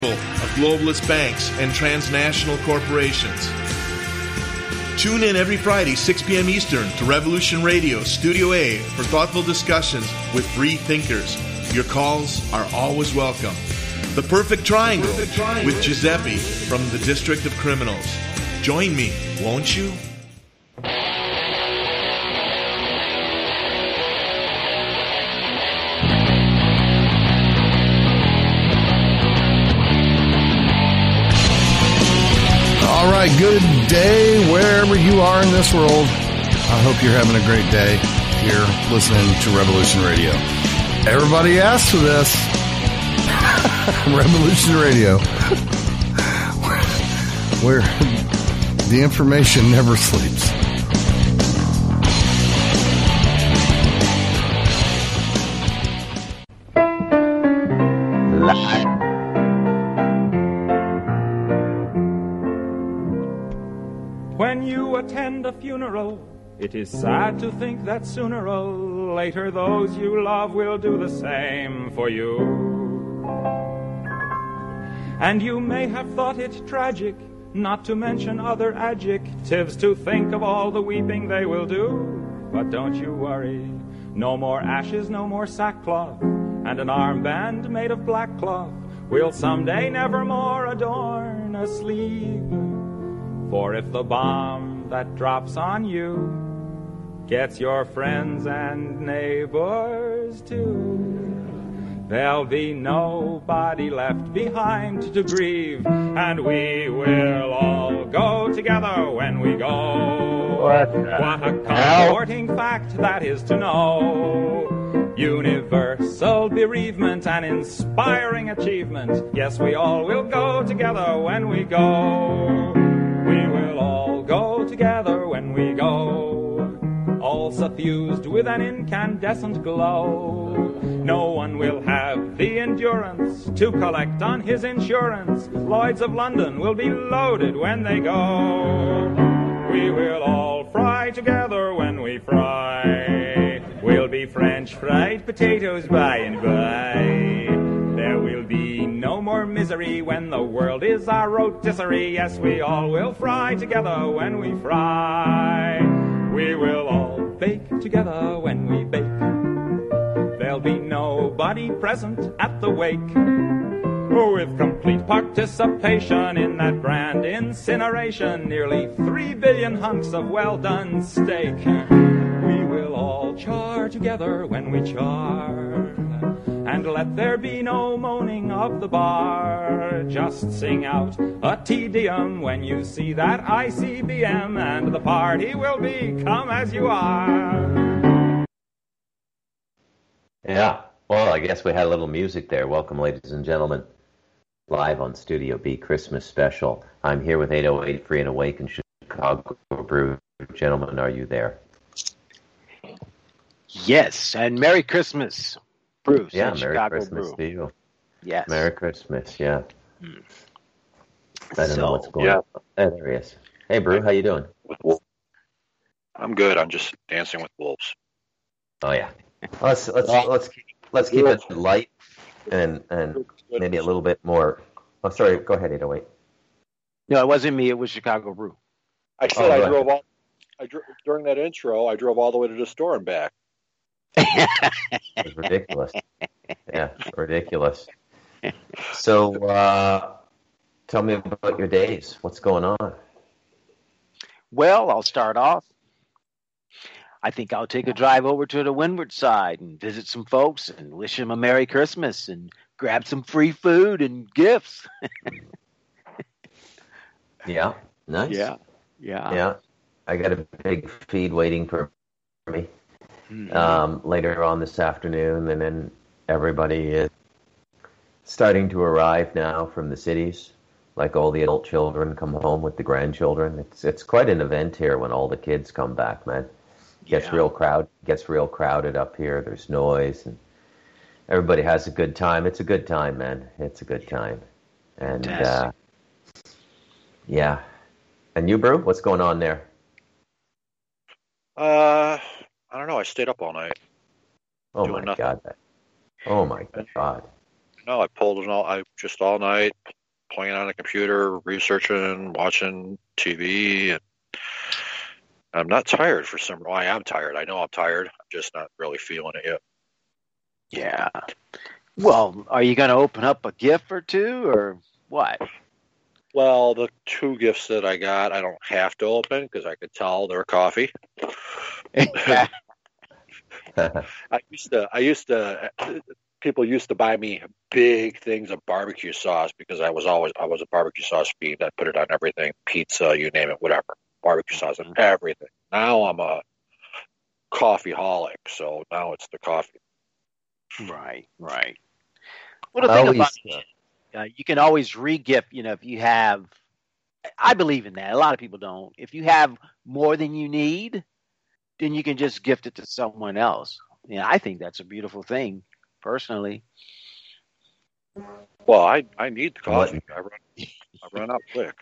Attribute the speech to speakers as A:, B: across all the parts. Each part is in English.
A: of globalist banks and transnational corporations. Tune in every Friday, 6 p.m. Eastern, to Revolution Radio, Studio A, for thoughtful discussions with free thinkers. Your calls are always welcome. The Perfect Triangle with Giuseppe from the District of Criminals. Join me, won't you?
B: All right, good day wherever you are in this world. I hope you're having a great day here listening to Revolution Radio. Everybody asks for this. Revolution Radio. Where the information never sleeps.
C: When you attend a funeral, it is sad to think that sooner or later those you love will do the same for you. And you may have thought it tragic, not to mention other adjectives, to think of all the weeping they will do. But don't you worry, no more ashes, no more sackcloth, and an armband made of black cloth will someday nevermore adorn a sleeve. For if the bomb that drops on you gets your friends and neighbors too, there'll be nobody left behind to grieve, and we will all go together when we go. What a comforting fact that is to know. Universal bereavement, an inspiring achievement. Yes, we all will go together when we go. We will all go together when we go, all suffused with an incandescent glow. No one will have the endurance to collect on his insurance. Lloyds of London will be loaded when they go. We will all fry together when we fry. We'll be French fried potatoes by and by. There will be no more misery when the world is our rotisserie. Yes, we all will fry together when we fry. We will all bake together when we bake. There'll be nobody present at the wake. With complete participation in that grand incineration, nearly 3 billion hunks of well-done steak. We will all char together when we char. And let there be no moaning of the bar. Just sing out a Te Deum when you see that ICBM, and the party will be come as you are.
D: Yeah, well, I guess we had a little music there. Welcome, ladies and gentlemen, live on Studio B Christmas special. I'm here with 808 Free and Awake in Chicago Brew. Gentlemen, are you there?
E: Yes, and Merry Christmas. Bruce,
D: yeah, Merry
E: Chicago
D: Christmas
E: Brew.
D: to you.
E: Yes.
D: Merry Christmas, yeah. I don't know what's going on. There he is. Hey, Brew, how you doing?
F: I'm good. I'm just dancing with wolves.
D: Oh, yeah. Let's keep it light and maybe a little bit more. Oh, sorry. Go ahead, 808.
E: No, it wasn't me. It was Chicago Brew.
F: I said during that intro, I drove all the way to the store and back.
D: It was ridiculous. Yeah, ridiculous. So, tell me about your days. What's going on?
E: Well, I'll start off. I think I'll take a drive over to the windward side and visit some folks and wish them a Merry Christmas and grab some free food and gifts.
D: Yeah, nice.
E: Yeah.
D: I got a big feed waiting for me. Later on this afternoon, and then everybody is starting to arrive now from the cities. Like all the adult children come home with the grandchildren. It's quite an event here when all the kids come back, man. Gets real crowded up here. There's noise and everybody has a good time. It's a good time, man. It's a good time. And yeah. And you, Brew, what's going on there?
F: I don't know. I stayed up all night.
D: Oh my God. Oh my God.
F: No, I pulled it all night playing on the computer, researching, watching TV, and I'm not tired for some reason. I am tired. I know I'm tired. I'm just not really feeling it yet.
E: Yeah. Well, are you going to open up a gift or two, or what?
F: Well, the 2 gifts that I got, I don't have to open because I could tell they're coffee. I used to. People used to buy me big things of barbecue sauce because I was a barbecue sauce fiend. I put it on everything, pizza, you name it, whatever. Barbecue sauce on everything. Now I'm a coffeeholic, so now it's the coffee.
E: Right. Well, the thing about it, you can always re-gift, if you have, I believe in that. A lot of people don't. If you have more than you need, then you can just gift it to someone else. I think that's a beautiful thing, personally.
F: Well, I need the coffee. I run out quick.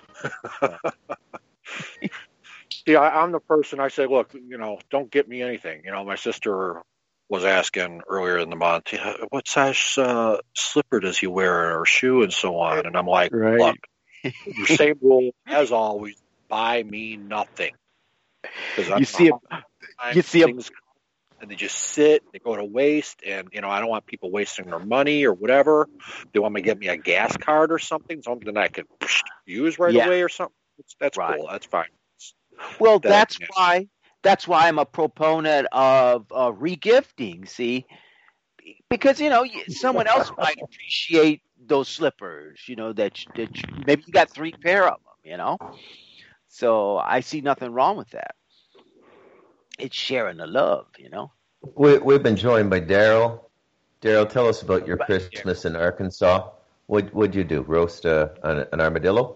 F: See, I'm the person, I say, look, don't get me anything. My sister was asking earlier in the month, what size slipper does he wear or shoe and so on. And I'm like, look, your same rule as always, buy me nothing.
E: You see them,
F: and they just sit, they go to waste, and I don't want people wasting their money or whatever. They want me to get me a gas card or something I can use right away or something. That's right. Cool. That's fine.
E: Well, that's why I'm a proponent of regifting. See, because someone else might appreciate those slippers. That maybe you got 3 pair of them. So I see nothing wrong with that. It's sharing the love.
D: We've been joined by Daryl. Daryl, tell us about your Christmas in Arkansas. What'd you do? Roast an armadillo?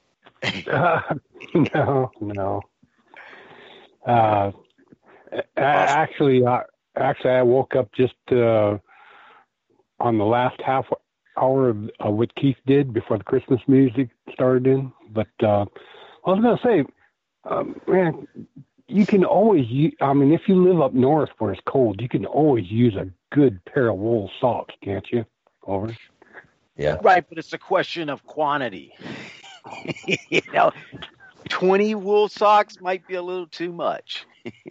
G: No. Actually, I woke up just on the last half hour of what Keith did before the Christmas music started in. But I was going to say, man, you can always use, if you live up north where it's cold, you can always use a good pair of wool socks, can't you? Over.
D: Yeah.
E: Right, but it's a question of quantity. 20 wool socks might be a little too much.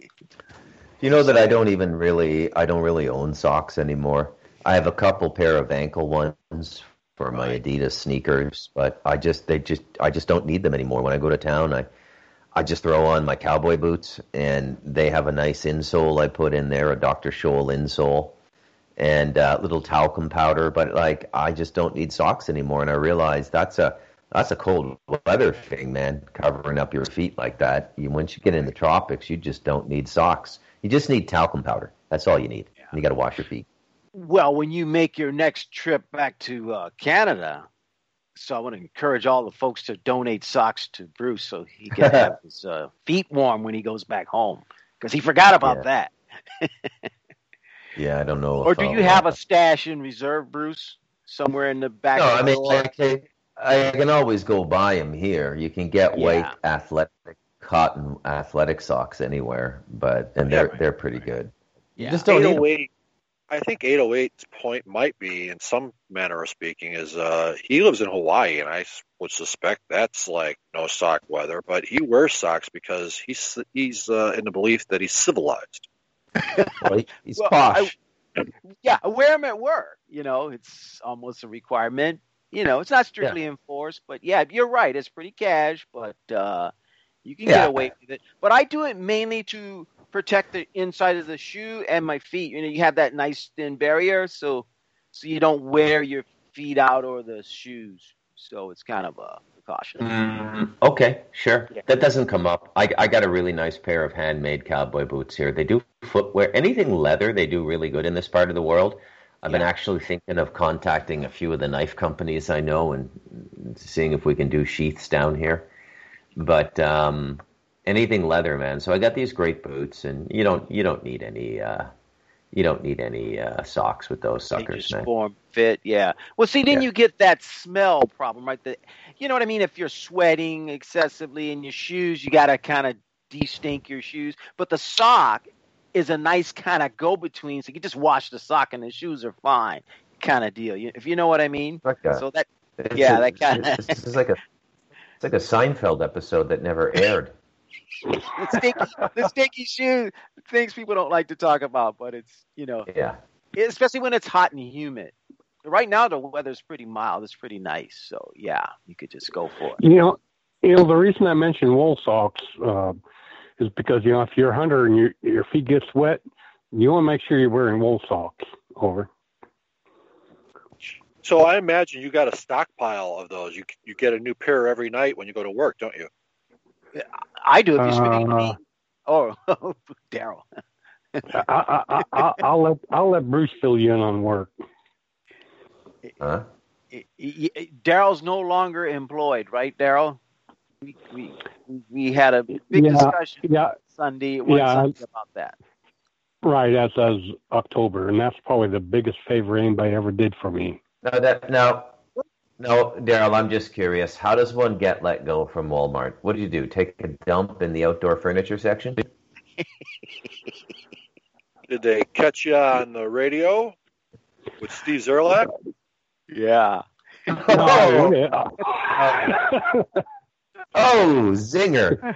D: You know that I don't really own socks anymore. I have a couple pair of ankle ones for my Adidas sneakers, but I just don't need them anymore. When I go to town, I just throw on my cowboy boots, and they have a nice insole I put in there, a Dr. Scholl insole, and little talcum powder. But I just don't need socks anymore, and I realize that's a cold weather thing, man. Covering up your feet like that. Once you get in the tropics, you just don't need socks. You just need talcum powder. That's all you need. Yeah. And you got to wash your feet.
E: Well, when you make your next trip back to Canada, so I want to encourage all the folks to donate socks to Bruce so he can have his feet warm when he goes back home, because he forgot about that.
D: Yeah, I don't know.
E: Or do you have a stash in reserve, Bruce, somewhere in the back?
D: No, I can always go buy them here. You can get white cotton athletic socks anywhere, they're pretty good.
E: Yeah.
D: You just don't need them.
F: I think 808's point might be, in some manner of speaking, is he lives in Hawaii, and I would suspect that's like no sock weather, but he wears socks because he's in the belief that he's civilized.
D: Well, he's posh.
E: I wear them at work. It's almost a requirement. It's not strictly enforced, but you're right. It's pretty cash, but you can get away with it. But I do it mainly to protect the inside of the shoe and my feet. You have that nice thin barrier, so you don't wear your feet out or the shoes. So it's kind of a precaution.
D: Okay, sure. Yeah. That doesn't come up. I got a really nice pair of handmade cowboy boots here. They do footwear. Anything leather, they do really good in this part of the world. I've been actually thinking of contacting a few of the knife companies I know and seeing if we can do sheaths down here. But anything leather, man. So I got these great boots, and you don't need any socks with those suckers,
E: they just
D: man.
E: Form fit, yeah. Well, see, then you get that smell problem, right? You know what I mean? If you're sweating excessively in your shoes, you got to kind of de-stink your shoes. But the sock is a nice kind of go-between, so you can just wash the sock and the shoes are fine. kind of deal. If you know what I mean.
D: Okay.
E: So that that kind of.
D: This is like a Seinfeld episode that never aired.
E: the stinky shoe, things people don't like to talk about, but it's especially when it's hot and humid. Right now the weather's pretty mild. It's pretty nice, so yeah, you could just go for it.
G: You know the reason I mentioned wool socks is because if you're a hunter and your feet get wet, you want to make sure you're wearing wool socks. Over.
F: So I imagine you got a stockpile of those. You get a new pair every night when you go to work, don't you?
E: I do. If you speak to me. Oh, Daryl.
G: I'll let Bruce fill you in on work.
D: Huh?
E: Daryl's no longer employed, right, Daryl? We had a big discussion Sunday about that.
G: Right, that's October, and that's probably the biggest favor anybody ever did for me.
D: No, Daryl, I'm just curious. How does one get let go from Walmart? What do you do? Take a dump in the outdoor furniture section?
F: Did they catch you on the radio with Steve Zerlak?
E: Yeah.
D: Oh, zinger.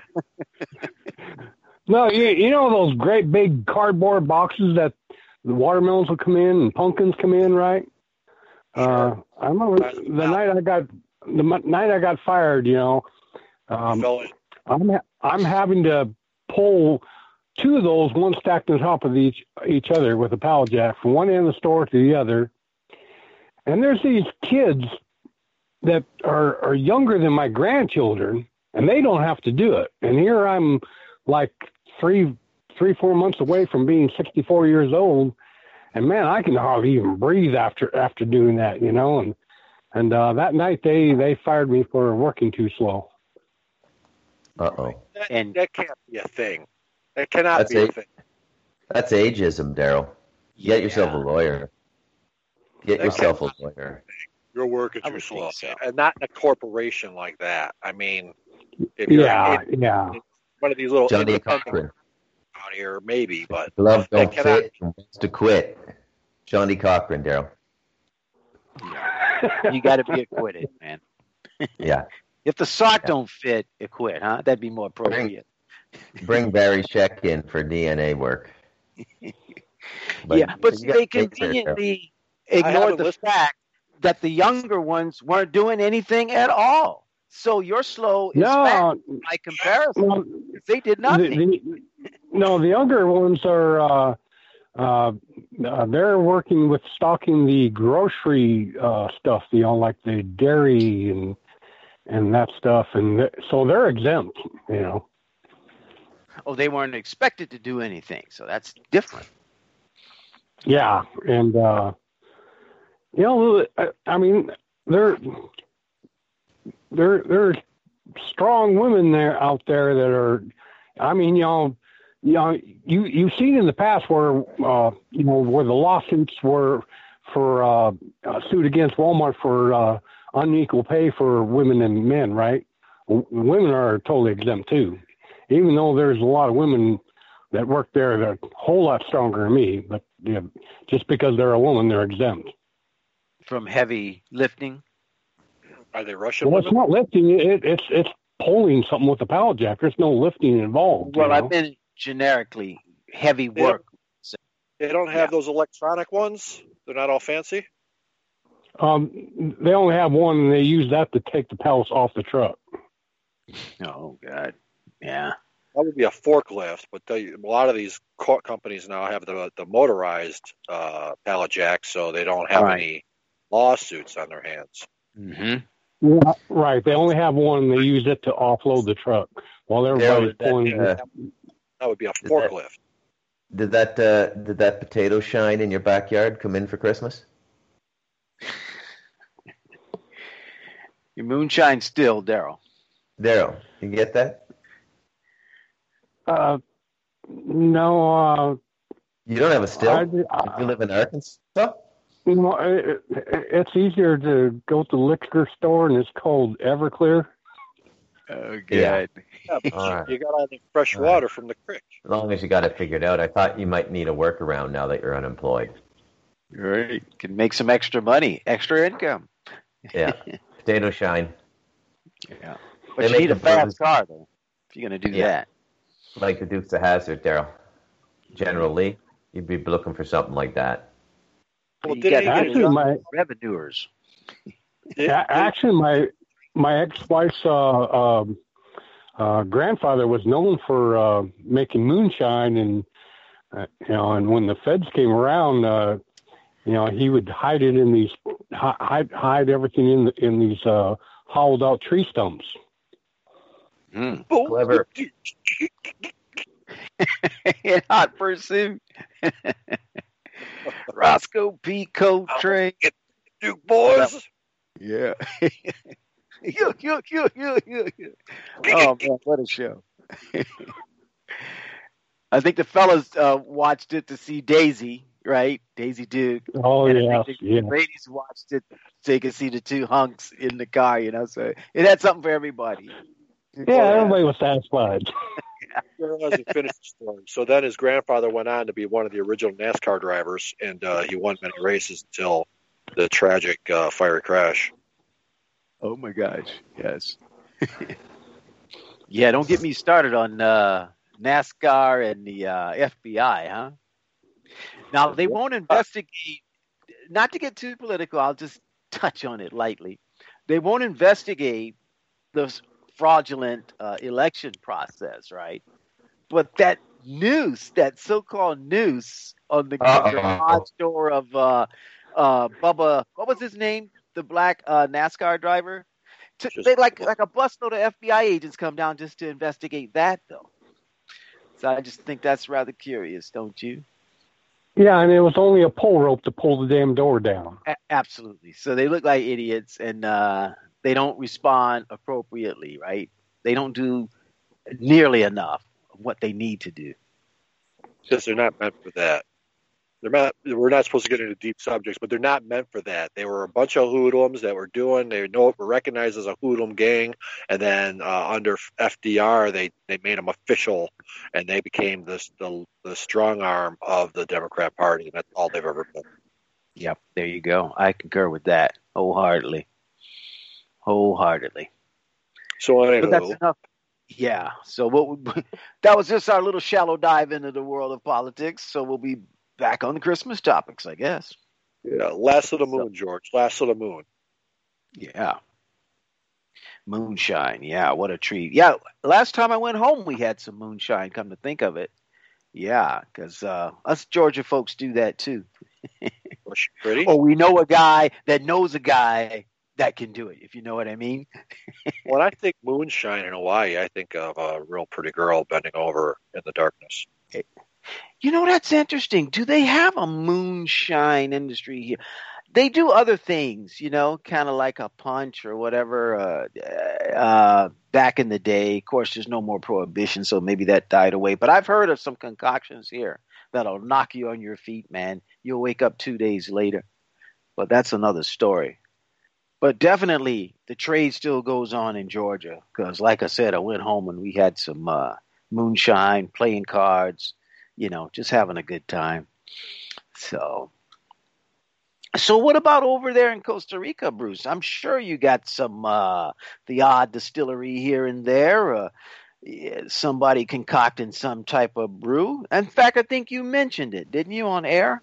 G: No, you know those great big cardboard boxes that the watermelons will come in and pumpkins come in, right? I remember the night I got fired. I'm having to pull two of those, one stacked on top of each other with a pallet jack from one end of the store to the other. And there's these kids that are younger than my grandchildren, and they don't have to do it. And here I'm like 4 months away from being 64 years old. And man, I can hardly even breathe after doing that, and that night they fired me for working too slow.
D: Uh-oh.
F: And that can't be a thing. That cannot be a thing.
D: That's ageism, Daryl. Get yourself a lawyer. Get yourself a lawyer.
F: You're working too slow. So. And not in a corporation like that. I mean, if one of these little
D: Johnny Cochran
F: out here, maybe, but
D: glove don't fit and wants to quit. Johnny Cochran, Daryl.
E: You got to be acquitted, man.
D: Yeah.
E: If the sock don't fit, acquit, huh? That'd be more appropriate.
D: Bring Barry Scheck in for DNA work.
E: But they conveniently ignored the fact that the younger ones weren't doing anything at all. So you're slow is fast by comparison. Well, they did nothing.
G: The younger ones are they're working with stocking the grocery stuff, like the dairy and that stuff, and so they're exempt.
E: Oh, they weren't expected to do anything, so that's different.
G: Yeah, and I mean, they're strong women out there that are. I mean, you've seen in the past where where the lawsuits were for suit against Walmart for unequal pay for women and men, right? Women are totally exempt too, even though there's a lot of women that work there that are a whole lot stronger than me, but just because they're a woman, they're exempt
E: from heavy lifting.
F: Are they Russian?
G: Well, it's not lifting. It's pulling something with the pallet jack. There's no lifting involved.
E: Well, I've been generically heavy work.
F: They don't have those electronic ones. They're not all fancy.
G: They only have one, and they use that to take the pallets off the truck.
E: Oh God, yeah.
F: That would be a forklift, but a lot of these companies now have the motorized pallet jacks, so they don't have any lawsuits on their hands.
E: Mm-hmm.
G: Yeah, right. They only have one, and they use it to offload the truck while everybody's pulling.
F: That would be a forklift.
D: Did that potato shine in your backyard come in for Christmas?
E: Your moonshine still, Daryl.
D: Daryl, you get that?
G: No.
D: You don't have a still? You live in Arkansas?
G: It's easier to go to the liquor store, and it's called Everclear.
E: Oh, good.
F: Yeah, but you got all the fresh water from the creek.
D: As long as you got it figured out. I thought you might need a workaround now that you're unemployed.
E: Right. Can make some extra money, extra income.
D: Yeah. Potato shine.
E: Yeah. But you need a fast car, though, if you're going to do that.
D: Like the Dukes of Hazzard, Daryl. General Lee, you'd be looking for something like that.
E: Well, actually, my revenuers.
G: Actually, my ex-wife's grandfather was known for making moonshine, and and when the feds came around, he would hide it in these hide everything in these hollowed out tree stumps.
D: Clever.
E: Hot pursuit. Roscoe P. Coltrane.
F: Duke boys.
E: Yeah. Oh man, what a show! I think the fellas watched it to see Daisy, right? Daisy Duke.
G: Oh yeah.
E: The ladies watched it so they could see the two hunks in the car. So it had something for everybody.
G: Yeah, everybody was satisfied.
F: Sure hasn't finished the story. So then his grandfather went on to be one of the original NASCAR drivers, and he won many races until the tragic fiery crash.
E: Oh my gosh! Yes. Yeah, don't get me started on NASCAR and the FBI, huh? Now they won't investigate. Not to get too political, I'll just touch on it lightly. They won't investigate the fraudulent election process, right? But that noose, that so-called noose on the garage door of Bubba, what was his name? The black NASCAR driver. They like a busload of FBI agents come down just to investigate that, though. So I just think that's rather curious, don't you?
G: Yeah, and it was only a pole rope to pull the damn door down.
E: Absolutely. So they look like idiots, and they don't respond appropriately, right? They don't do nearly enough of what they need to do.
F: Because they're not meant for that. We're not supposed to get into deep subjects, but they're not meant for that. They were a bunch of hoodlums that were were recognized as a hoodlum gang, and then under FDR, they made them official, and they became the strong arm of the Democrat Party, and that's all they've ever been.
E: Yep, there you go. I concur with that wholeheartedly.
F: So anyway,
E: but that's enough. Yeah. So that was just our little shallow dive into the world of politics. So we'll be back on the Christmas topics, I guess.
F: Yeah, last of the moon, George. Last of the moon.
E: Yeah. Moonshine. Yeah, what a treat. Yeah, last time I went home, we had some moonshine, come to think of it. Yeah, because us Georgia folks do that too.
F: Was she pretty?
E: Or we know a guy that knows a guy that can do it, if you know what I mean.
F: When I think moonshine in Hawaii, I think of a real pretty girl bending over in the darkness.
E: That's interesting. Do they have a moonshine industry here? They do other things, kind of like a punch or whatever. Back in the day, of course, there's no more prohibition, so maybe that died away. But I've heard of some concoctions here that'll knock you on your feet, man. You'll wake up 2 days later. But that's another story. But definitely, the trade still goes on in Georgia because, like I said, I went home and we had some moonshine, playing cards, just having a good time. So what about over there in Costa Rica, Bruce? I'm sure you got some the odd distillery here and there, somebody concocting some type of brew. In fact, I think you mentioned it, didn't you, on air?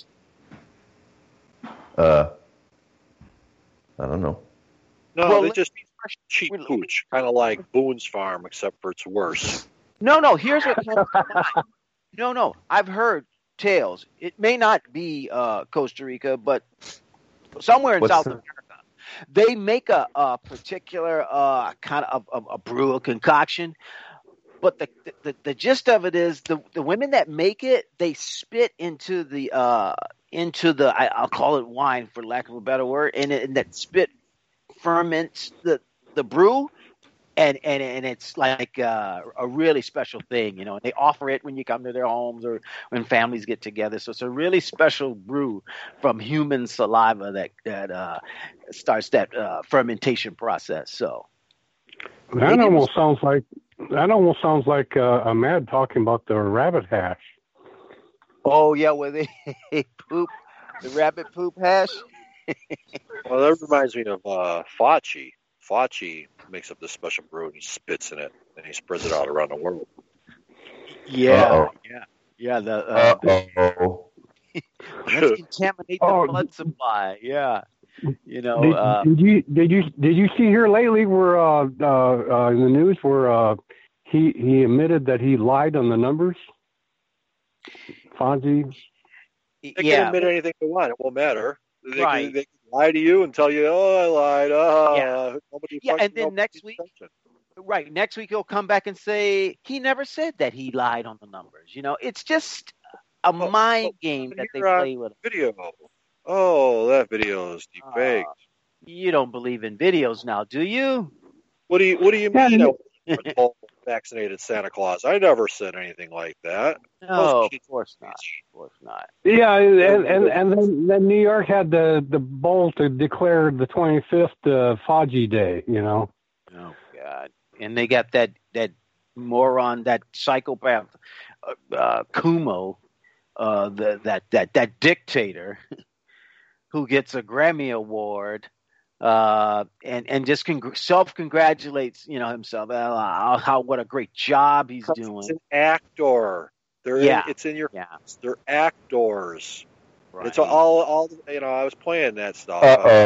D: I don't know.
F: No, they just cheap hooch, kind of like Boone's Farm, except for it's worse.
E: No, here's what comes to mind. No, I've heard tales. It may not be Costa Rica, but somewhere in South America. They make a particular kind of a brew, a concoction. But the gist of it is the women that make it, they spit into the I'll call it wine for lack of a better word, and that spit ferments the brew, and it's like a really special thing, and they offer it when you come to their homes or when families get together. So it's a really special brew from human saliva that starts that fermentation process. So
G: that almost sounds like a Mad talking about the rabbit hash.
E: Oh yeah, where they poop The rabbit poop hash?
F: Well, that reminds me of Fauci. Fauci makes up this special brew and he spits in it and he spreads it out around the world.
E: Yeah.
D: Uh-oh.
E: Let's contaminate the blood supply. Yeah. You know.
G: Did you see here lately where in the news where he admitted that he lied on the numbers? Fonzie.
F: They can admit anything they want. It won't matter. They can lie to you and tell you, "Oh, I lied."
E: And then next week, next week he'll come back and say he never said that he lied on the numbers. You know, it's just a mind game that they play with.
F: Video. Oh, that video is deepfaked.
E: You don't believe in videos now, do you?
F: What do you mean? Vaccinated Santa Claus. I never said anything like that.
E: No, of course not. Of course not.
G: Yeah, and then New York had the bowl to declare the 25th Fauci Day. You know.
E: Oh God! And they got that moron, that psychopath, Cuomo, that dictator, who gets a Grammy Award. And just self-congratulates, himself. What a great job he's doing.
F: It's an actor. It's in your. They're actors. Right. It's all. I was playing that stuff.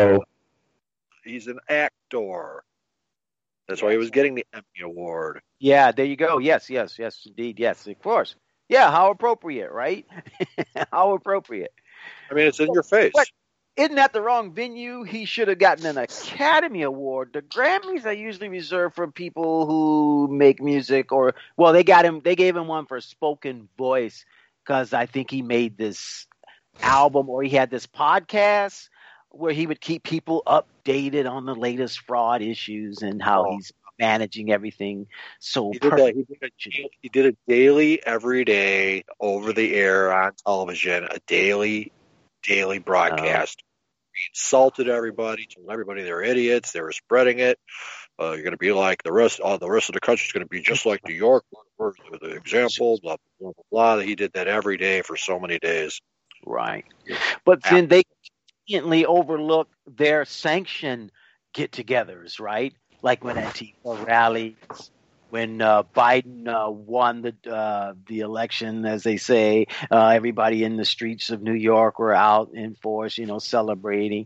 F: He's an actor. That's why he was getting the Emmy Award.
E: Yeah, there you go. Yes, indeed. Yes, of course. Yeah, how appropriate, right? How appropriate.
F: I mean, it's in your face.
E: Isn't that the wrong venue? He should have gotten an Academy Award. The Grammys are usually reserved for people who make music, they gave him one for spoken voice because I think he made this album or he had this podcast where he would keep people updated on the latest fraud issues and how he's managing everything so perfectly.
F: He did it daily, every day, over the air on television, a daily broadcast. He insulted everybody, told everybody they're idiots, they were spreading it. You're going to be like the rest of the country is going to be just like New York. We're the example, blah, blah, blah, blah. He did that every day for so many days.
E: Right. But then they conveniently overlook their sanction get-togethers, right? Like when Antifa rallies, when Biden won the election, as they say, everybody in the streets of New York were out in force, celebrating.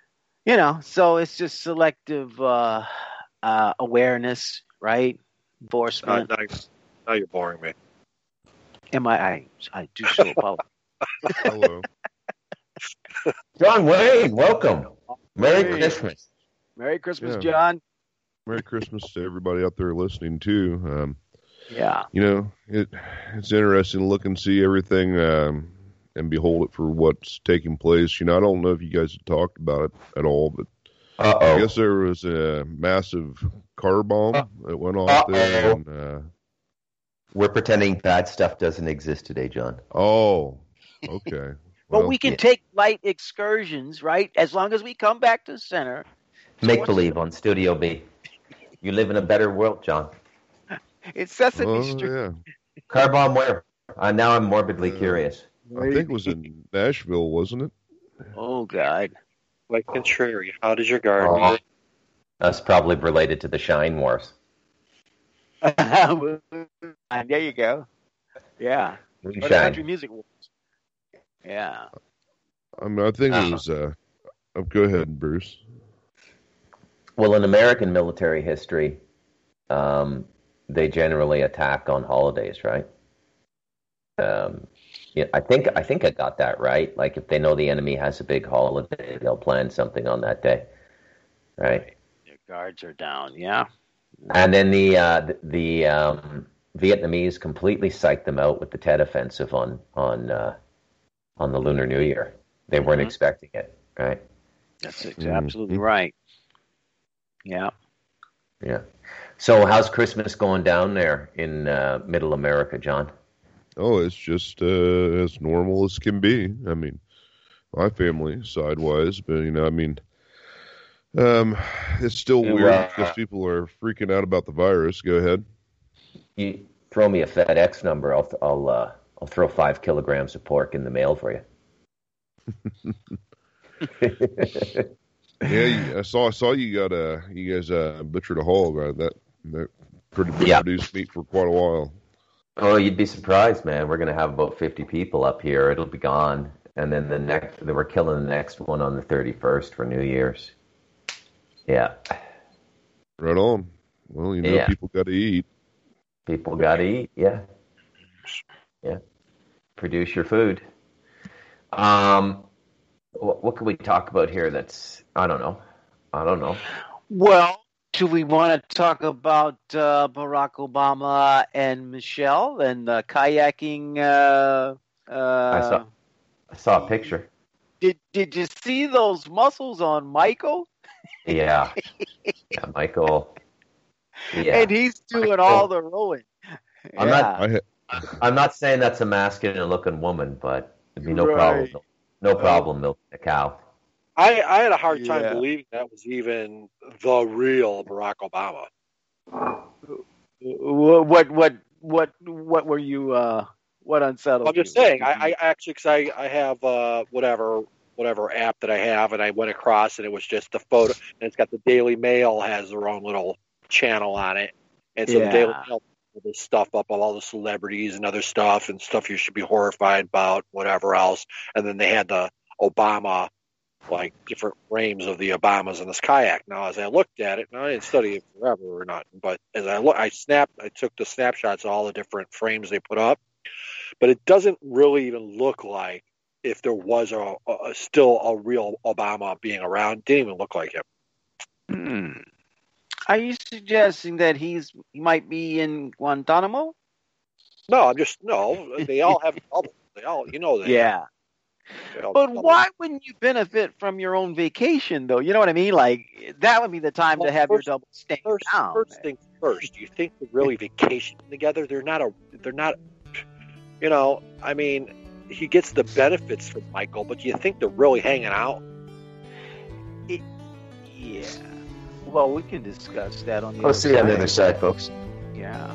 E: So it's just selective awareness, right? Enforcement.
F: Now you're boring me.
E: I do so apologize.
B: Hello.
D: John Wayne, welcome. Merry Christmas.
E: Merry Christmas, John.
B: Merry Christmas to everybody out there listening too. It's interesting to look and see everything and behold it for what's taking place. I don't know if you guys have talked about it at all, but I guess there was a massive car bomb that went off there. And,
D: we're pretending bad stuff doesn't exist today, John.
B: Oh, okay.
E: But we can take light excursions, right? As long as we come back to the center.
D: Make believe on Studio B. You live in a better world, John.
E: It's Sesame Street.
B: Yeah.
D: Car bomb where? Now I'm morbidly curious.
B: I think it was in Nashville, wasn't it?
E: Oh, God.
F: Like contrary, how does your garden?
D: That's probably related to the Shine Wars.
E: There you go. Yeah. Or the country music wars. Yeah.
B: I think it was... go ahead, Bruce.
D: Well, in American military history, they generally attack on holidays, right? I think I got that right. Like if they know the enemy has a big holiday, they'll plan something on that day, right?
E: Their guards are down, yeah.
D: And then the Vietnamese completely psyched them out with the Tet Offensive on the Lunar New Year. They weren't expecting it, right?
E: That's absolutely right. Yeah.
D: Yeah. So how's Christmas going down there in Middle America, John?
B: Oh, it's just as normal as can be. I mean, my family side-wise, but it's still weird because people are freaking out about the virus. Go ahead.
D: You throw me a FedEx number, I'll throw 5 kilograms of pork in the mail for you.
B: Yeah, I saw you guys butchered a hog. That produced meat for quite a while.
D: Oh, you'd be surprised, man. We're going to have about 50 people up here. It'll be gone. And then we're killing the next one on the 31st for New Year's. Yeah.
B: Right on. Well, people got to eat.
D: People got to eat, yeah. Yeah. Produce your food. What can we talk about here that's, I don't know.
E: Well, do we want to talk about Barack Obama and Michelle and the kayaking?
D: I saw a picture.
E: Did you see those muscles on Michael?
D: Yeah. Yeah, Michael. Yeah.
E: And he's doing all the rowing.
D: I'm not saying that's a masculine looking woman, but it'd be no problem. No problem milking a cow.
F: I had a hard time believing that was even the real Barack Obama.
E: What were you? What unsettled?
F: I'm just saying. I actually, because I have whatever app that I have, and I went across, and it was just the photo, and it's got the Daily Mail has their own little channel on it, and so the Daily Mail put this stuff up of all the celebrities and other stuff and stuff you should be horrified about, whatever else, and then they had the Obama, like different frames of the Obamas in this kayak. Now, as I looked at it, and I didn't study it forever or not, but as I took the snapshots of all the different frames they put up, but it doesn't really even look like if there was still a real Obama being around. It didn't even look like him.
E: Are you suggesting that he might be in Guantanamo?
F: No, they all have trouble. They all, that.
E: Yeah. But why wouldn't you benefit from your own vacation, though? You know what I mean? Like, that would be the time to have your double stay down.
F: First things first. Do you think they're really vacationing together? They're not, I mean, he gets the benefits from Michael, but do you think they're really hanging out?
E: Yeah. Well, we can discuss that on the
D: other side. See you on the other side, folks.
E: Yeah.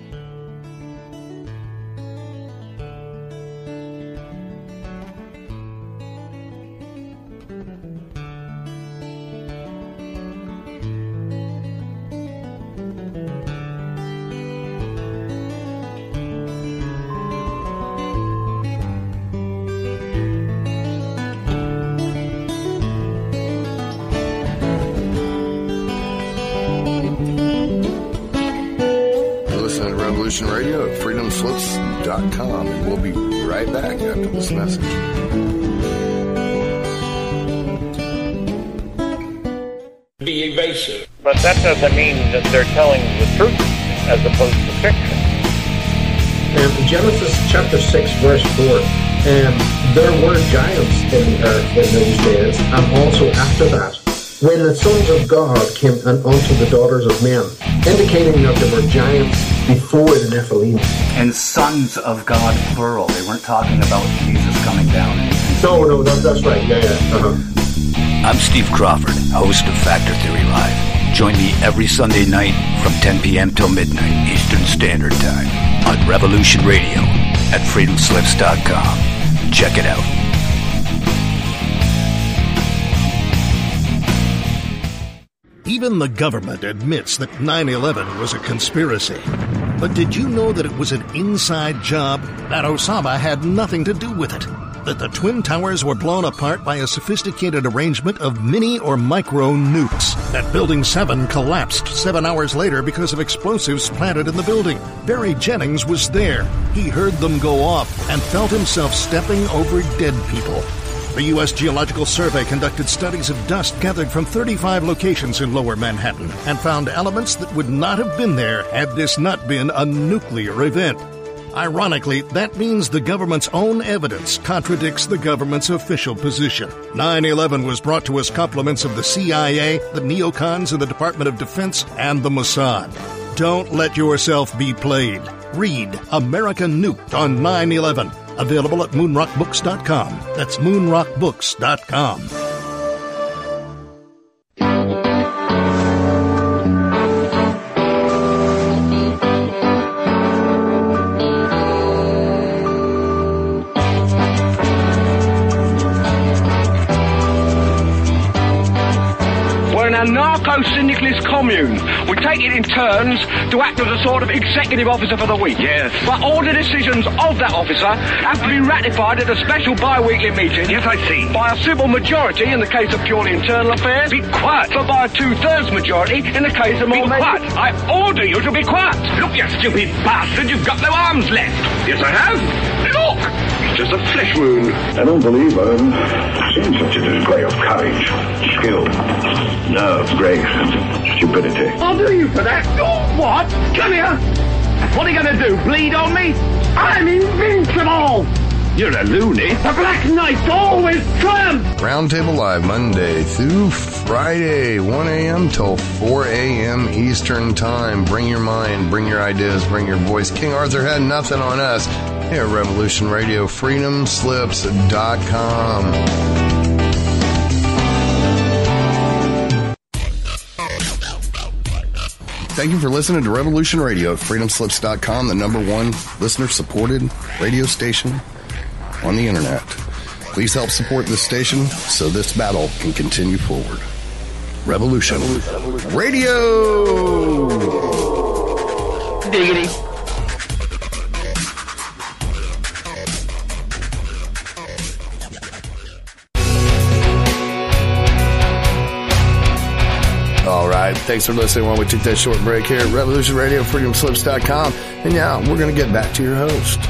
H: Radio at freedomslips.com, and we'll be right back after this message.
I: Be evasive.
J: But that doesn't mean that they're telling the truth as opposed to fiction.
I: Genesis chapter 6, verse 4. There were giants in the earth in those days, and also after that, when the sons of God came unto the daughters of men, indicating that there were giants before the Nephilim.
K: And sons of God, plural. They weren't talking about Jesus coming down.
I: No, that's right. Yeah. Uh-huh.
L: I'm Steve Crawford, host of Factor Theory Live. Join me every Sunday night from 10 p.m. till midnight Eastern Standard Time on Revolution Radio at freedomslips.com. Check it out.
M: Even the government admits that 9/11 was a conspiracy. But did you know that it was an inside job? That Osama had nothing to do with it? That the Twin Towers were blown apart by a sophisticated arrangement of mini or micro nukes? That Building 7 collapsed 7 hours later because of explosives planted in the building? Barry Jennings was there. He heard them go off and felt himself stepping over dead people. The U.S. Geological Survey conducted studies of dust gathered from 35 locations in Lower Manhattan and found elements that would not have been there had this not been a nuclear event. Ironically, that means the government's own evidence contradicts the government's official position. 9/11 was brought to us compliments of the CIA, the neocons in the Department of Defense, and the Mossad. Don't let yourself be played. Read America Nuked on 9/11. Available at moonrockbooks.com. That's moonrockbooks.com.
N: socialist commune. We take it in turns to act as a sort of executive officer for the week. Yes. But all the decisions of that officer have to be ratified at a special bi-weekly meeting. Yes, I see. By a simple majority in the case of purely internal affairs. Be quiet. But by a 2/3 majority in the case of more... Be quiet. I order you to be quiet. Look, you stupid bastard, you've got no arms left. Yes, I have. Look! It's just a flesh wound.
O: I don't believe I've seen such a display of courage, skill, nerve, grace, and stupidity.
N: I'll do you for that. Oh, what? Come here. What are you going to do, bleed on me? I'm invincible! You're a loony. The Black Knight always triumphs!
H: Roundtable Live, Monday through Friday, 1 a.m. till 4 a.m. Eastern Time. Bring your mind, bring your ideas, bring your voice. King Arthur had nothing on us here at Revolution Radio, freedomslips.com. Thank you for listening to Revolution Radio at freedomslips.com, the #1 listener-supported radio station on the internet. Please help support this station so this battle can continue forward. Revolution Radio!
N: Diggity.
H: All right, thanks for listening while we took that short break here at Revolution Radio, freedomslips.com. And now we're going to get back to your host.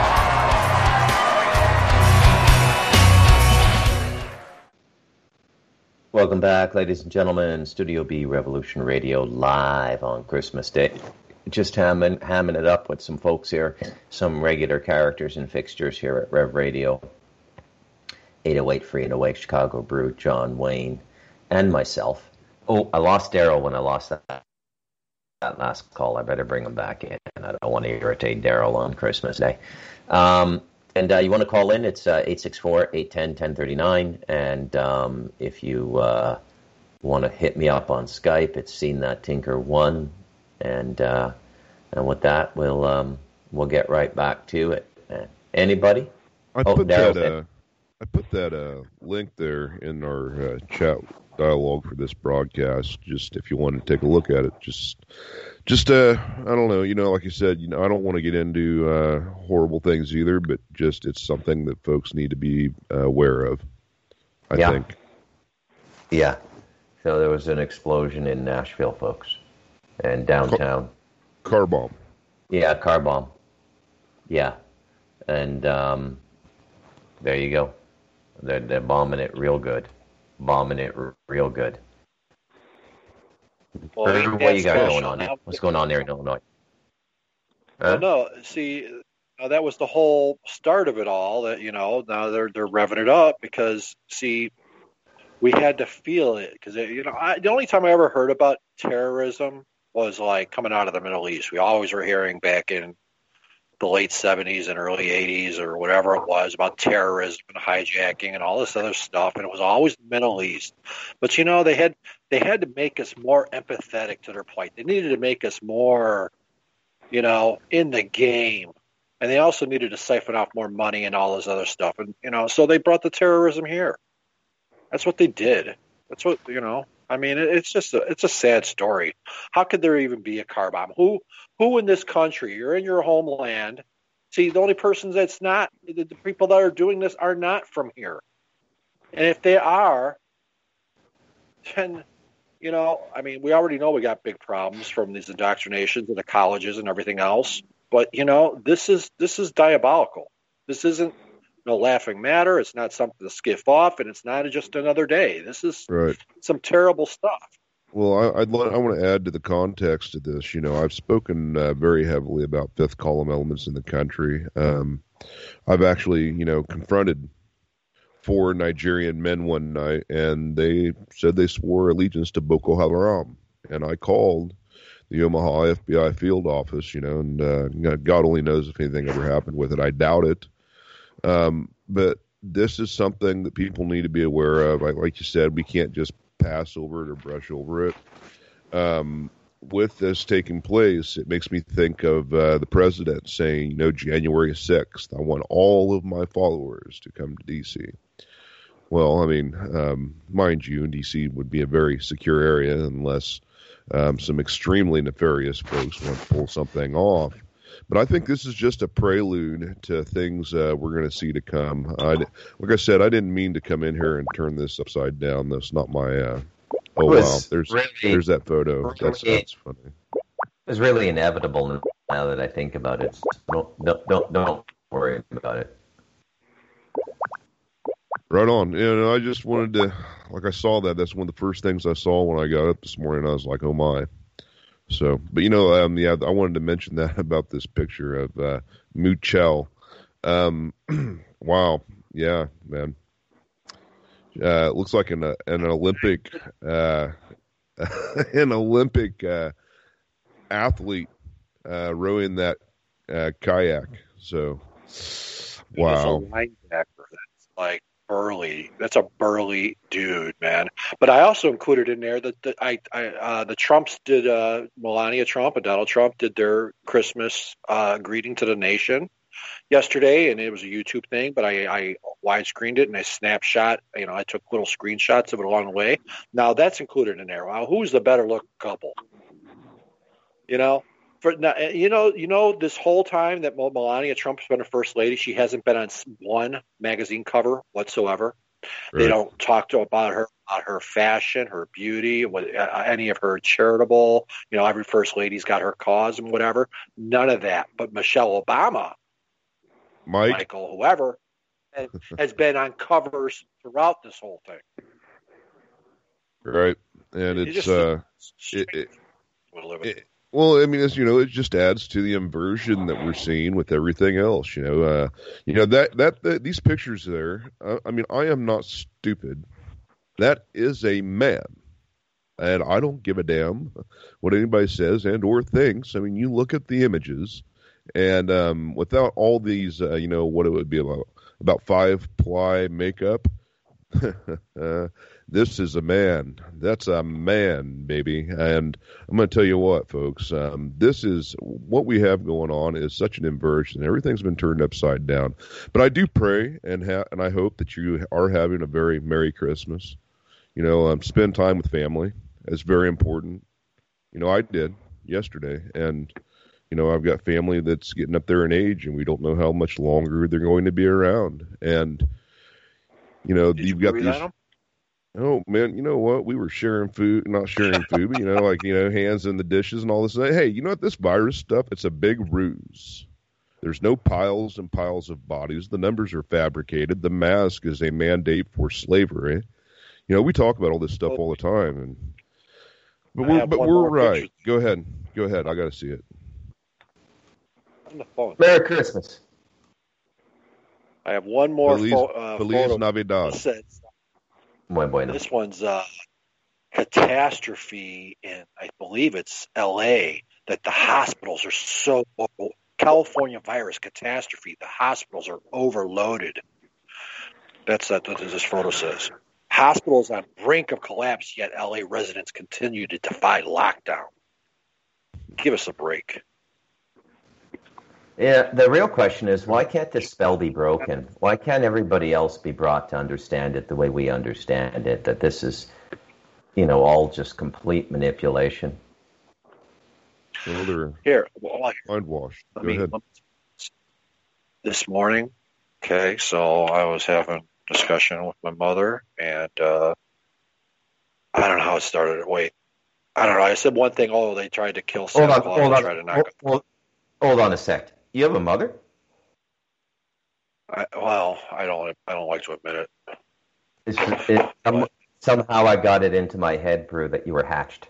D: Welcome back, ladies and gentlemen. Studio B, Revolution Radio, live on Christmas Day. Just hamming it up with some folks here, some regular characters and fixtures here at Rev Radio. 808 Free and Awake, Chicago Brew, John Wayne, and myself. Oh, I lost Daryl when I lost that last call. I better bring him back in. I don't want to irritate Daryl on Christmas Day. And you want to call in, it's 864-810-1039. And if you want to hit me up on Skype, it's Seen That Tinker 1. And with that, we'll get right back to it. Anybody?
B: I put that link there in our chat dialogue for this broadcast. Just if you want to take a look at it, just I don't know, like you said, I don't want to get into horrible things either, but just it's something that folks need to be aware of, I think.
D: Yeah. So there was an explosion in Nashville, folks, and downtown.
B: Car bomb.
D: Yeah, car bomb. Yeah. And there you go. They're bombing it real good. Well, what you got going on there? What's going on there in Illinois?
F: Huh? No, see, that was the whole start of it all. That now they're revving it up because we had to feel it because the only time I ever heard about terrorism was like coming out of the Middle East. We always were hearing back in the late 70s and early 80s or whatever it was about terrorism and hijacking and all this other stuff, and it was always the Middle East. But they had to make us more empathetic to their plight. They needed to make us more in the game, and they also needed to siphon off more money and all this other stuff. And so they brought the terrorism here. That's what they did. That's what I mean, it's a sad story. How could there even be a car bomb? Who in this country, you're in your homeland. See, the only persons that's not, the people that are doing this are not from here. And if they are, then, I mean, we already know we got big problems from these indoctrinations and the colleges and everything else. But, this is diabolical. This isn't no laughing matter. It's not something to skiff off, and it's not just another day. This is some terrible stuff.
B: Well, I want to add to the context of this. I've spoken very heavily about fifth column elements in the country. I've actually, confronted 4 Nigerian men one night, and they said they swore allegiance to Boko Haram. And I called the Omaha FBI field office, and God only knows if anything ever happened with it. I doubt it. But this is something that people need to be aware of. Like you said, we can't just pass over it or brush over it. With this taking place, it makes me think of the president saying, January 6th, I want all of my followers to come to D.C. Well, I mean, mind you, D.C. would be a very secure area unless some extremely nefarious folks want to pull something off. But I think this is just a prelude to things we're going to see to come. Like I said, I didn't mean to come in here and turn this upside down. That's not my... oh, wow. There's that photo. That's funny.
D: It was really inevitable now that I think about it. Don't worry about it.
B: Right on. I just wanted to... Like, I saw that. That's one of the first things I saw when I got up this morning. I was like, oh, my. So, but I wanted to mention that about this picture of Muchel. Wow, yeah, man. It looks like an Olympic athlete rowing that kayak. So, wow.
F: He's a linebacker that's like burly. That's a burly dude, man. But I also included in there that the Trumps did, Melania Trump and Donald Trump did their Christmas greeting to the nation yesterday, and it was a YouTube thing, but I widescreened it and I snapshot, I took little screenshots of it along the way. Now that's included in there. Wow, who's the better look couple? This whole time that Melania Trump's been a first lady, she hasn't been on one magazine cover whatsoever. Right. They don't talk about her fashion, her beauty, any of her charitable. Every first lady's got her cause and whatever. None of that. But Michelle Obama, Michael, whoever, has been on covers throughout this whole thing.
B: Right, and well, I mean, it just adds to the inversion that we're seeing with everything else. These pictures there. I mean, I am not stupid. That is a man, and I don't give a damn what anybody says and or thinks. I mean, you look at the images, and without all these, what it would be about 5-ply makeup. This is a man. That's a man, baby. And I'm going to tell you what, folks. This is what we have going on is such an inversion. Everything's been turned upside down. But I do pray and I hope that you are having a very Merry Christmas. Spend time with family. It's very important. I did yesterday, and I've got family that's getting up there in age, and we don't know how much longer they're going to be around. And you've got these. Oh man, you know what? We were sharing food, not sharing food, but hands in the dishes and all this. Hey, you know what? This virus stuff, it's a big ruse. There's no piles and piles of bodies. The numbers are fabricated. The mask is a mandate for slavery. We talk about all this stuff all the time, but we're right. Go ahead. I got to see it.
F: On the phone.
D: Merry Christmas.
F: I have one more
B: Feliz Navidad.
F: This one's catastrophe in, I believe it's L.A., that the hospitals are so California virus catastrophe. The hospitals are overloaded. That's what this photo says. Hospitals on brink of collapse, yet L.A. residents continue to defy lockdown. Give us a break.
D: Yeah, the real question is, why can't this spell be broken? Why can't everybody else be brought to understand it the way we understand it, that this is, all just complete manipulation?
F: Here,
B: mind-washed. Go ahead.
F: This morning, so I was having a discussion with my mother, and I don't know how it started. Wait, I don't know. I said one thing, they tried to kill Santa Claus and try to knock him.
D: Hold on a sec. You have a mother?
F: I don't like to admit
D: it. Somehow I got it into my head, Brew, that you were hatched.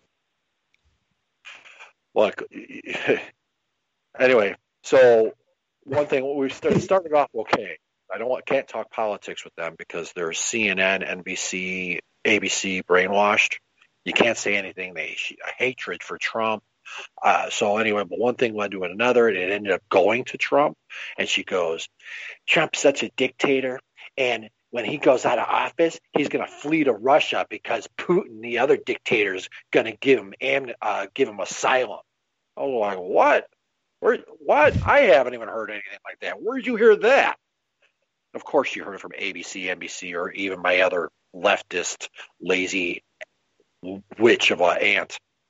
F: Look, anyway, so one thing, we started off okay. Can't talk politics with them because they're CNN, NBC, ABC brainwashed. You can't say anything. Hatred for Trump. So anyway, but one thing led to another, and it ended up going to Trump. And she goes, Trump's such a dictator, and when he goes out of office, he's going to flee to Russia because Putin, the other dictator, is going to give him asylum. I was like, what? What? I haven't even heard anything like that. Where did you hear that? Of course you heard it from ABC, NBC, or even my other leftist, lazy witch of an aunt.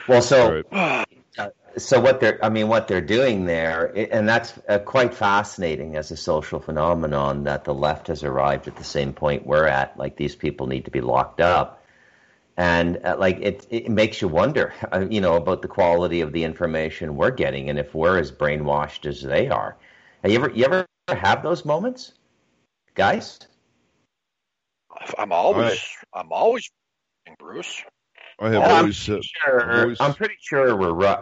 D: Well, so what they're doing there, and that's quite fascinating as a social phenomenon, that the left has arrived at the same point we're at. Like, these people need to be locked up, and it makes you wonder, about the quality of the information we're getting, and if we're as brainwashed as they are. You ever have those moments, guys?
F: I'm always, Bruce.
B: I have always.
D: I'm pretty sure we're right.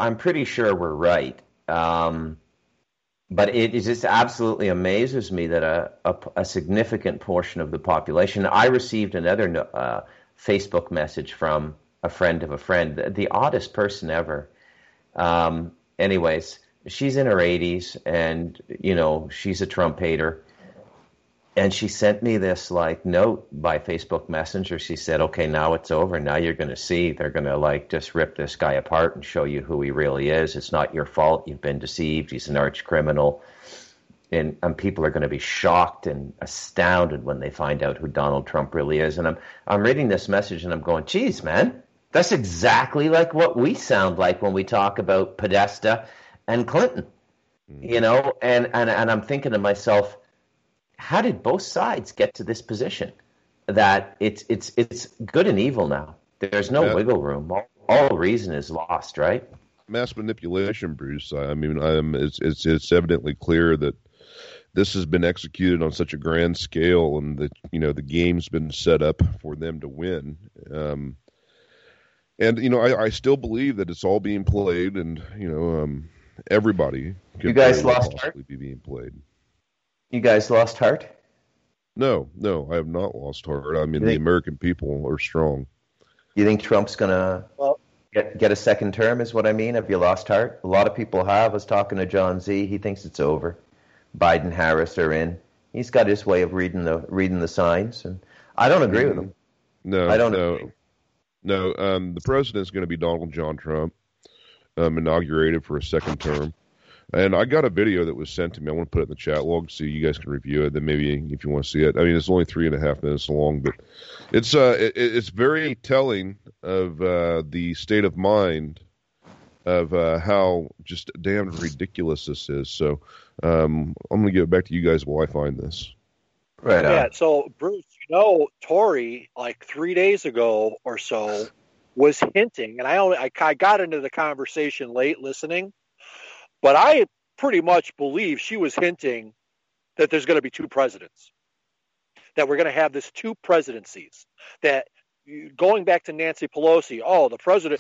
D: But it just absolutely amazes me that a significant portion of the population. I received another Facebook message from a friend of a friend, the oddest person ever. Anyways, she's in her 80s, and she's a Trump hater. And she sent me this note by Facebook Messenger. She said, "Okay, now it's over. Now you're going to see. They're going to just rip this guy apart and show you who he really is. It's not your fault. You've been deceived. He's an arch criminal." And people are going to be shocked and astounded when they find out who Donald Trump really is. And I'm reading this message and I'm going, "Geez, man, that's exactly like what we sound like when we talk about Podesta and Clinton." And I'm thinking to myself, how did both sides get to this position that it's good and evil now? There's no wiggle room. All reason is lost, right?
B: Mass manipulation, Bruce. I mean, it's evidently clear that this has been executed on such a grand scale, and that the game's been set up for them to win. I still believe that it's all being played, and everybody could possibly be being played.
D: You guys lost heart?
B: No, I have not lost heart. I mean, the American people are strong.
D: You think Trump's going to get a second term, is what I mean? Have you lost heart? A lot of people have. I was talking to John Z. He thinks it's over. Biden, Harris are in. He's got his way of reading the signs, and I don't agree with him.
B: No, I don't agree. No, the president's going to be Donald John Trump, inaugurated for a second term. And I got a video that was sent to me. I want to put it in the chat log so you guys can review it. Then maybe if you want to see it. I mean, it's only 3.5 minutes long, but it's very telling of the state of mind of how just damn ridiculous this is. So I'm going to give it back to you guys while I find this.
F: Right. Yeah. So Bruce, Tory 3 days ago or so was hinting, and I got into the conversation late listening. But I pretty much believe she was hinting that there's going to be two presidents, that we're going to have this two presidencies, that going back to Nancy Pelosi, the president,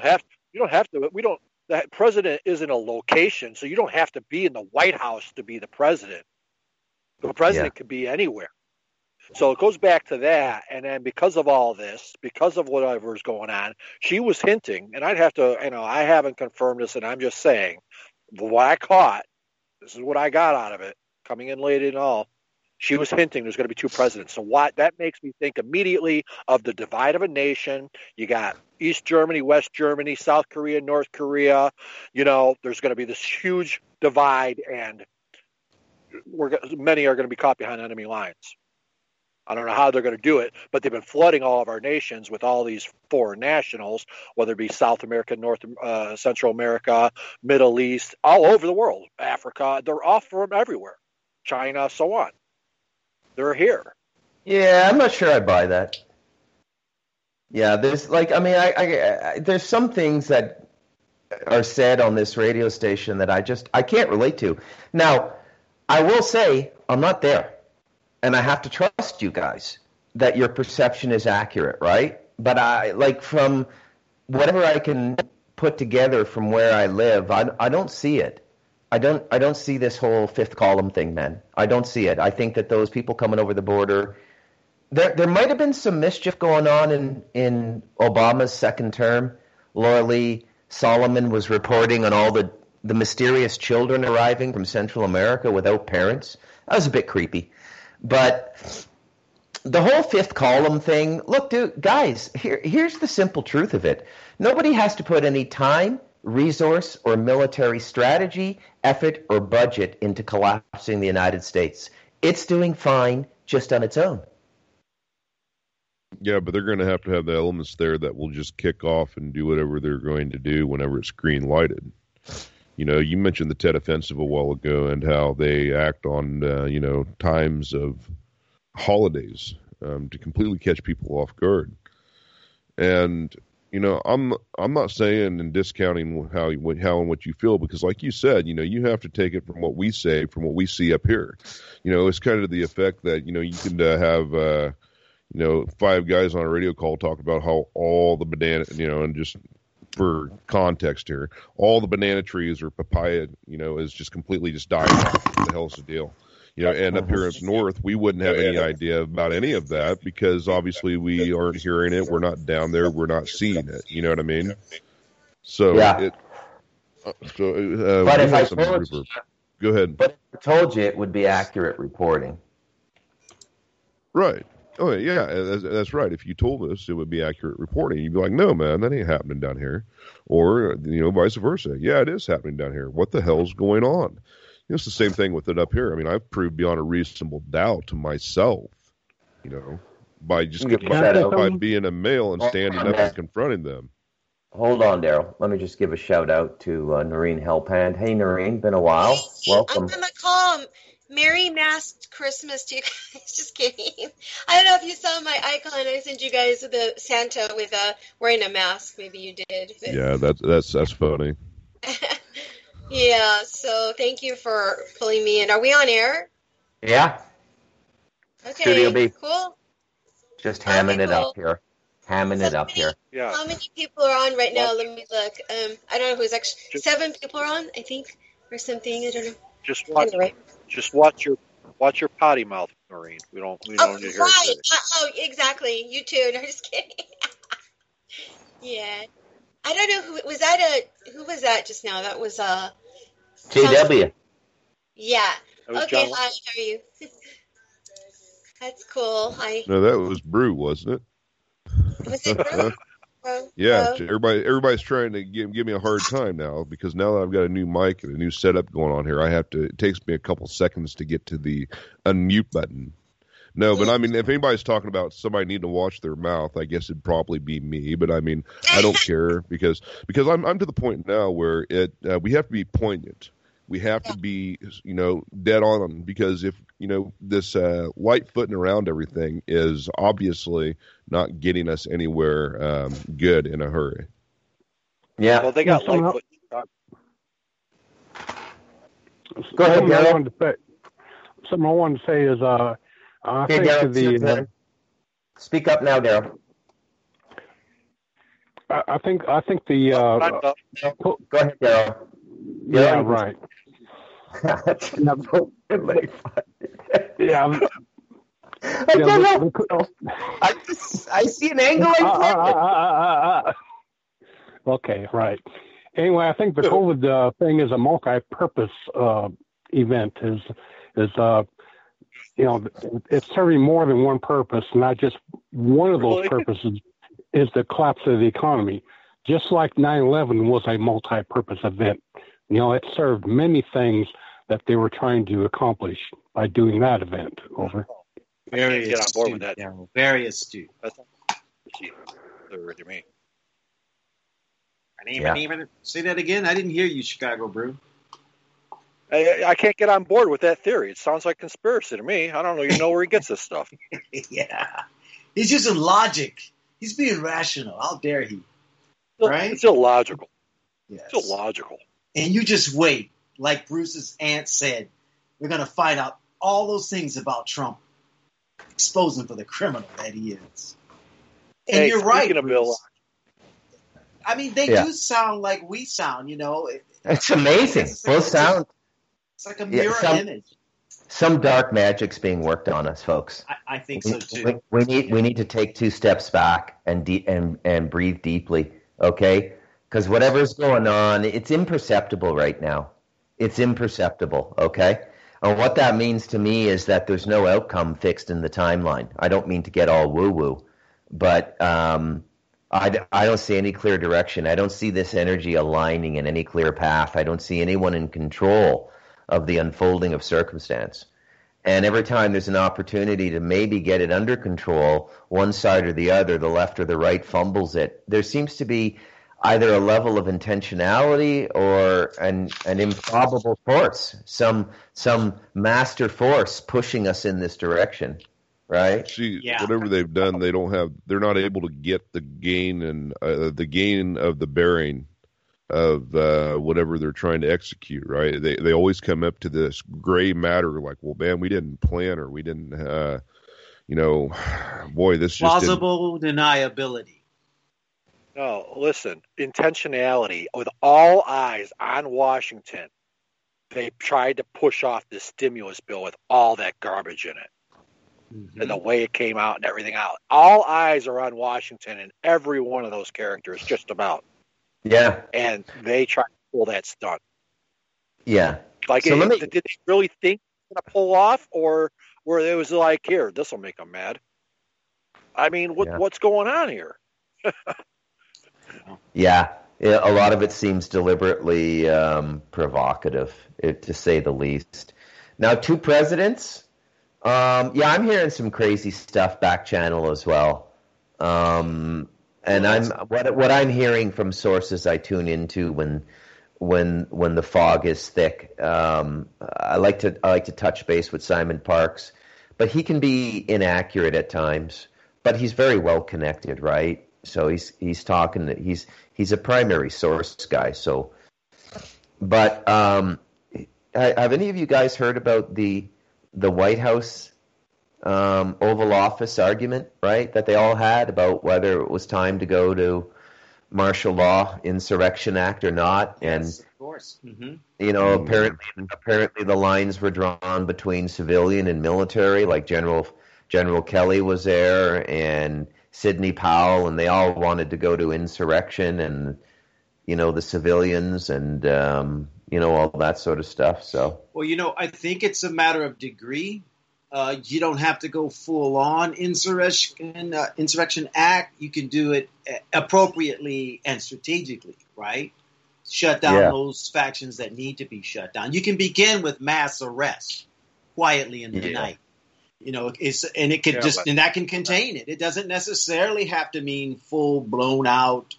F: that president isn't a location, so you don't have to be in the White House to be the president. The president could be anywhere. So it goes back to that. And then because of all this, because of whatever's going on, she was hinting, and I'd have to, I haven't confirmed this, and I'm just saying, what I caught, this is what I got out of it, coming in late and all, she was hinting there's going to be two presidents. So that makes me think immediately of the divide of a nation. You got East Germany, West Germany, South Korea, North Korea. There's going to be this huge divide, and many are going to be caught behind enemy lines. I don't know how they're going to do it, but they've been flooding all of our nations with all these foreign nationals, whether it be South America, Central America, Middle East, all over the world, Africa. They're off from everywhere, China, so on. They're here.
D: Yeah, I'm not sure I buy that. Yeah, there's there's some things that are said on this radio station that I can't relate to. Now, I will say I'm not there. And I have to trust you guys that your perception is accurate, right? But from whatever I can put together from where I live, I don't see it. I don't see this whole fifth column thing, man. I don't see it. I think that those people coming over the border, there might have been some mischief going on in Obama's second term. Laura Lee Solomon was reporting on all the mysterious children arriving from Central America without parents. That was a bit creepy. But the whole fifth column thing, look, dude, guys, here's the simple truth of it. Nobody has to put any time, resource, or military strategy, effort, or budget into collapsing the United States. It's doing fine just on its own.
B: Yeah, but they're going to have the elements there that will just kick off and do whatever they're going to do whenever it's green lighted. You know, you mentioned the Tet Offensive a while ago and how they act on, times of holidays to completely catch people off guard. And, I'm not saying and discounting how and what you feel, because like you said, you have to take it from what we say, from what we see up here. It's kind of the effect that, you can have, 5 guys on a radio call talk about how all the banana, and just for context here, all the banana trees or papaya, is just completely just dying off. What the hell's the deal? And up here in the north, we wouldn't have any idea about any of that because obviously we aren't hearing it. We're not down there. We're not seeing it. You know what I mean? So,
D: yeah.
B: But
D: if I told you,
B: go ahead.
D: But if I told you, it would be accurate reporting.
B: Right. Oh, yeah, that's right. If you told us, it would be accurate reporting. You'd be like, no, man, that ain't happening down here. Or, vice versa. Yeah, it is happening down here. What the hell's going on? It's the same thing with it up here. I mean, I've proved beyond a reasonable doubt to myself, by just by being a male and standing up and confronting them.
D: Hold on, Daryl. Let me just give a shout out to Noreen Helpand. Hey, Noreen, been a while. Welcome.
P: I'm going to call Merry Masked Christmas to you guys. Just kidding. I don't know if you saw my icon. I sent you guys the Santa with wearing a mask. Maybe you did. But...
B: Yeah, that's funny.
P: Yeah, so thank you for pulling me in. Are we on air?
D: Yeah.
P: Okay,
D: Studio B.
P: Cool.
D: Just hamming it up here.
F: Yeah.
P: How many people are on right now? Let me look. I don't know who's actually... 7 people are on, I think, or something. I don't know.
F: Just watch your potty mouth, Noreen. We don't need to hear it.
P: Exactly. You too. No, just kidding. Yeah. I don't know who was that just now? That was
D: JW.
P: Yeah.
F: Was
P: okay,
F: John.
P: hi, how are you? That's cool. Hi.
B: No, that was Brew, wasn't it?
P: Was it Brew?
B: Yeah, everybody's trying to give me a hard time now because now that I've got a new mic and a new setup going on here, it takes me a couple seconds to get to the unmute button. No, but I mean, if anybody's talking about somebody needing to watch their mouth, I guess it'd probably be me. But I mean, I don't care because I'm to the point now where we have to be poignant. We have to be, dead on them because if, this light footing around everything is obviously not getting us anywhere good in a hurry.
D: Yeah.
F: Well, they got light foot.
D: Go ahead, Daryl.
G: Something I wanted to say is, I think Daryl,
D: speak up now, Daryl.
G: I think the.
D: Go ahead, Daryl.
G: Yeah, right. Yeah.
D: I see an angle.
G: Okay, right. Anyway, I think the COVID thing is a multi-purpose event. It's serving more than one purpose, not just one of those purposes is the collapse of the economy. Just like 9/11 was a multi-purpose event. It served many things that they were trying to accomplish by doing that event. Over.
F: Very get on board with that.
Q: Daryl. Very astute.
F: That's what you mean.
Q: Say that again. I didn't hear you, Chicago Brew.
F: I can't get on board with that theory. It sounds like conspiracy to me. I don't know. You know where he gets this stuff.
Q: Yeah. He's using logic. He's being rational. How dare he? Right?
F: It's illogical.
Q: Yes.
F: It's illogical.
Q: And you just wait. Like Bruce's aunt said, we're going to find out all those things about Trump. Expose him for the criminal that he is. And you're right, Bruce. I mean, they do sound like we sound,
D: It's amazing. Both sound.
Q: It's like a mirror image.
D: Some dark magic's being worked on us, folks.
Q: I think so too.
D: We need to take 2 steps back and breathe deeply, okay? Because whatever's going on, it's imperceptible right now. It's imperceptible, okay? And what that means to me is that there's no outcome fixed in the timeline. I don't mean to get all woo-woo, but I don't see any clear direction. I don't see this energy aligning in any clear path. I don't see anyone in control of the unfolding of circumstance. And every time there's an opportunity to maybe get it under control, one side or the other, the left or the right, fumbles it. There seems to be either a level of intentionality or an improbable force, some master force pushing us in this direction, right?
B: See, whatever they've done, they're not able to get the gain and the gain of the bearing of whatever they're trying to execute, right? They always come up to this gray matter, like, well, man, we didn't plan, or we didn't, boy, this
Q: plausible deniability.
F: No, listen, intentionality. With all eyes on Washington, they tried to push off this stimulus bill with all that garbage in it. Mm-hmm. And the way it came out and everything out. All eyes are on Washington and every one of those characters, just about.
D: Yeah.
F: And they tried to pull that stunt.
D: Yeah.
F: Like, did they really think they were going to pull off? Or it was like, here, this will make them mad? I mean, what's going on here?
D: Yeah, a lot of it seems deliberately provocative, to say the least. Now, 2 presidents. I'm hearing some crazy stuff back channel as well. And what I'm hearing from sources I tune into when the fog is thick. I like to touch base with Simon Parks, but he can be inaccurate at times. But he's very well connected, right? So he's talking. He's a primary source guy. So, but have any of you guys heard about the White House Oval Office argument, right? That they all had about whether it was time to go to martial law, Insurrection Act, or not.
Q: Yes,
D: and
Q: of course. Mm-hmm.
D: Apparently the lines were drawn between civilian and military. Like General Kelly was there and Sidney Powell, and they all wanted to go to insurrection, and the civilians, and all that sort of stuff. So,
Q: well, I think it's a matter of degree. You don't have to go full on insurrection act. You can do it appropriately and strategically, right? Shut down those factions that need to be shut down. You can begin with mass arrest quietly in the night. And that can contain it. It doesn't necessarily have to mean full blown out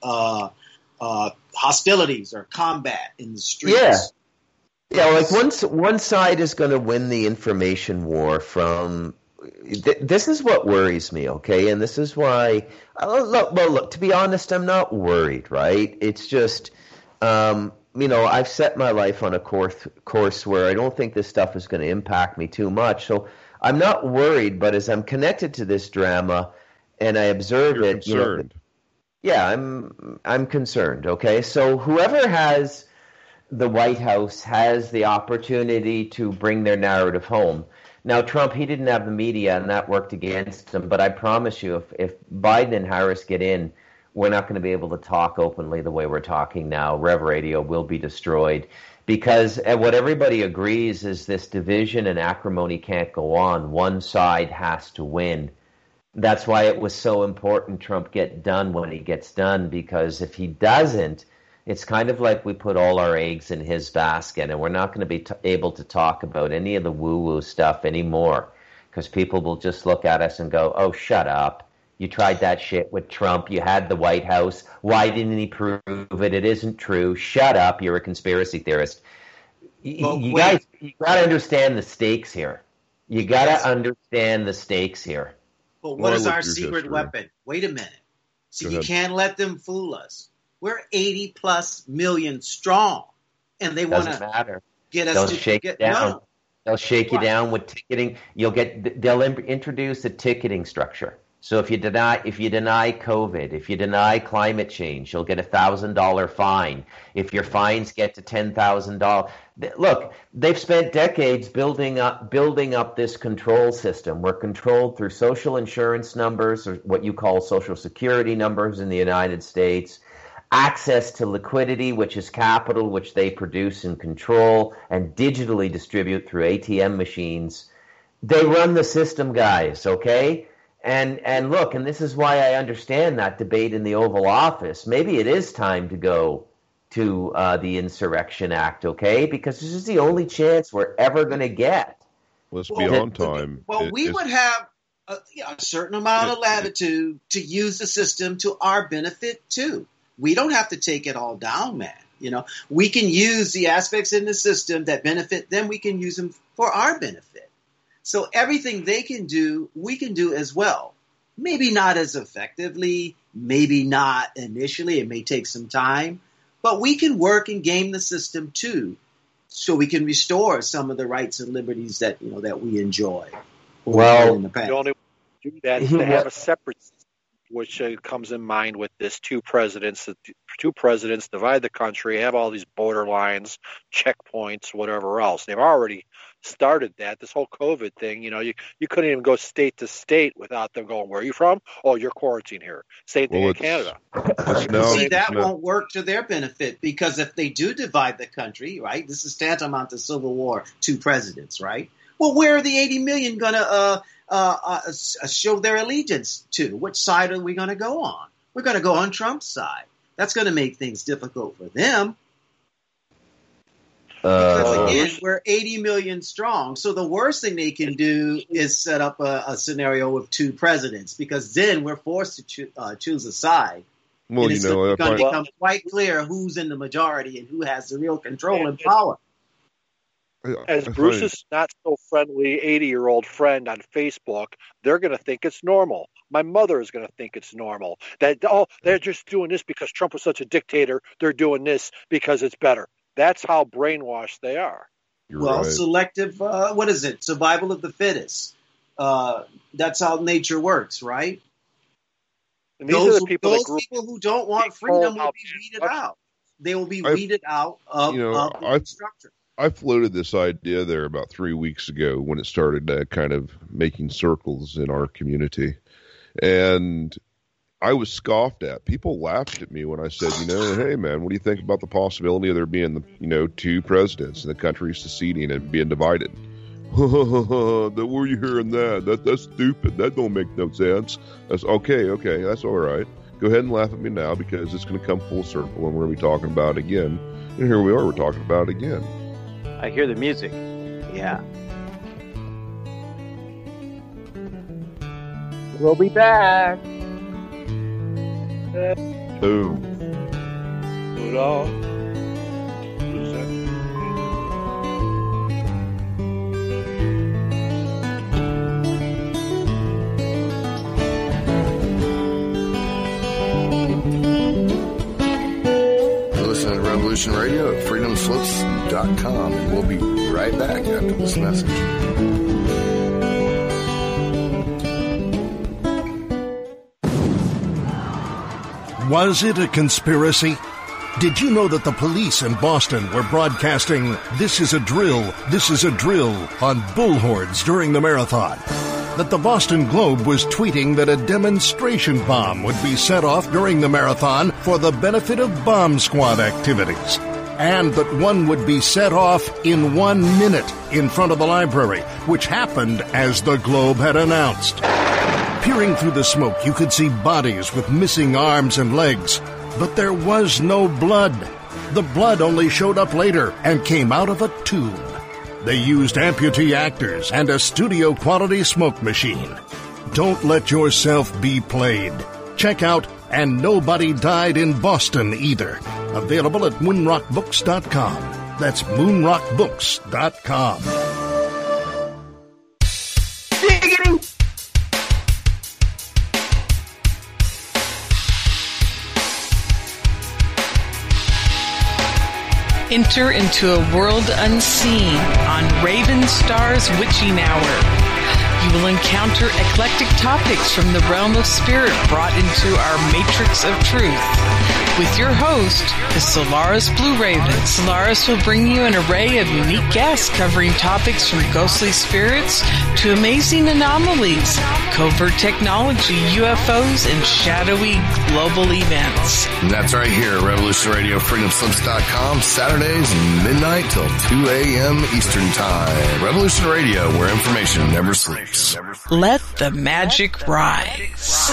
Q: hostilities or combat in the streets.
D: Yeah, like one side is going to win the information war from. This is what worries me, okay, and this is why. Look. To be honest, I'm not worried. Right? It's just, I've set my life on a course where I don't think this stuff is going to impact me too much. So I'm not worried, but as I'm connected to this drama and I observe
B: You're
D: it,
B: concerned.
D: I'm concerned. Okay, so whoever has the White House has the opportunity to bring their narrative home. Now, Trump, he didn't have the media, and that worked against him. But I promise you, if Biden and Harris get in, we're not going to be able to talk openly the way we're talking now. Rev Radio will be destroyed. Because what everybody agrees is this division and acrimony can't go on. One side has to win. That's why it was so important Trump get done when he gets done, because if he doesn't, it's kind of like we put all our eggs in his basket, and we're not going to be able to talk about any of the woo-woo stuff anymore, because people will just look at us and go, oh, shut up. You tried that shit with Trump. You had the White House. Why didn't he prove it? It isn't true. Shut up. You're a conspiracy theorist. You guys, you got to understand the stakes here. You got to understand the stakes here.
Q: But what is our secret weapon? Wait a minute. See, you can't let them fool us. We're 80+ million strong, and they want to get us to
D: shake it down. No. They'll shake you down with ticketing. They'll introduce a ticketing structure. So if you deny COVID, if you deny climate change, you'll get $1,000 fine. If your fines get to $10,000, look, they've spent decades building up this control system. We're controlled through social insurance numbers, or what you call social security numbers in the United States. Access to liquidity, which is capital, which they produce and control and digitally distribute through ATM machines. They run the system, guys, okay? And look, and this is why I understand that debate in the Oval Office. Maybe it is time to go to the Insurrection Act, okay? Because this is the only chance we're ever going to get.
B: Let's be on time.
Q: Well, we would have a certain amount of latitude to use the system to our benefit too. We don't have to take it all down, man. We can use the aspects in the system that benefit them. We can use them for our benefit. So everything they can do, we can do as well. Maybe not as effectively, maybe not initially. It may take some time, but we can work and game the system too, so we can restore some of the rights and liberties that that we enjoy.
D: Well,
Q: in the past.
F: The only way to do that is to have a separate system, which comes in mind with this two presidents divide the country, have all these border lines, checkpoints, whatever else. They've already started that. This whole COVID thing, you couldn't even go state to state without them going, where are you from? Oh, you're quarantined here. Same thing in Canada.
Q: That won't work to their benefit, because if they do divide the country, right, this is tantamount to Civil War, two presidents, right? Well, where are the 80 million going to show their allegiance to? Which side are we going to go on? We're going to go on Trump's side. That's going to make things difficult for them. Because again, we're 80 million strong. So the worst thing they can do is set up a scenario with two presidents, because then we're forced to choose a side.
B: Well,
Q: and it's going to become quite clear who's in the majority and who has the real control and power.
F: As Bruce's not so friendly 80-year-old friend on Facebook, they're going to think it's normal. My mother is going to think it's normal. That they're just doing this because Trump was such a dictator. They're doing this because it's better. That's how brainwashed they are.
Q: Selective, what is it? Survival of the fittest. That's how nature works, right?
F: And these are the people
Q: who don't want freedom will be weeded out. They will be weeded out of the structure.
B: I floated this idea there about 3 weeks ago when it started kind of making circles in our community. And I was scoffed at. People laughed at me when I said, hey, man, what do you think about the possibility of there being, two presidents and the country seceding and being divided? Where are you hearing that? That's stupid. That don't make no sense. That's okay. That's all right. Go ahead and laugh at me now, because it's going to come full circle and we're going to be talking about it again. And here we are. We're talking about it again.
E: I hear the music. Yeah. We'll be back.
B: Boom.
H: You're listening to Revolution Radio at freedomslips.com, and we'll be right back after this message.
M: Was it a conspiracy? Did you know that the police in Boston were broadcasting "This is a drill, this is a drill" on bullhorns during the marathon? That the Boston Globe was tweeting that a demonstration bomb would be set off during the marathon for the benefit of bomb squad activities? And that one would be set off in 1 minute in front of the library, which happened as the Globe had announced. Peering through the smoke, you could see bodies with missing arms and legs, but there was no blood. The blood only showed up later and came out of a tube. They used amputee actors and a studio-quality smoke machine. Don't let yourself be played. Check out And Nobody Died in Boston Either. Available at moonrockbooks.com. That's moonrockbooks.com.
R: Enter into a world unseen on Raven Star's Witching Hour. You will encounter eclectic topics from the realm of spirit brought into our matrix of truth. With your host, the Solaris Blue Raven. Solaris will bring you an array of unique guests covering topics from ghostly spirits to amazing anomalies, covert technology, UFOs, and shadowy global events.
H: And that's right here at Revolution Radio, freedomslips.com, Saturdays midnight till 2 a.m. Eastern Time. Revolution Radio, where information never sleeps.
R: Let the magic rise.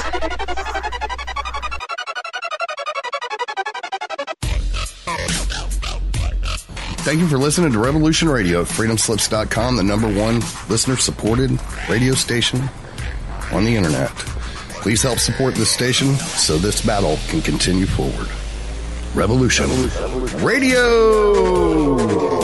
H: Thank you for listening to Revolution Radio at freedomslips.com, the #1 listener-supported radio station on the internet. Please help support this station so this battle can continue forward. Revolution Radio!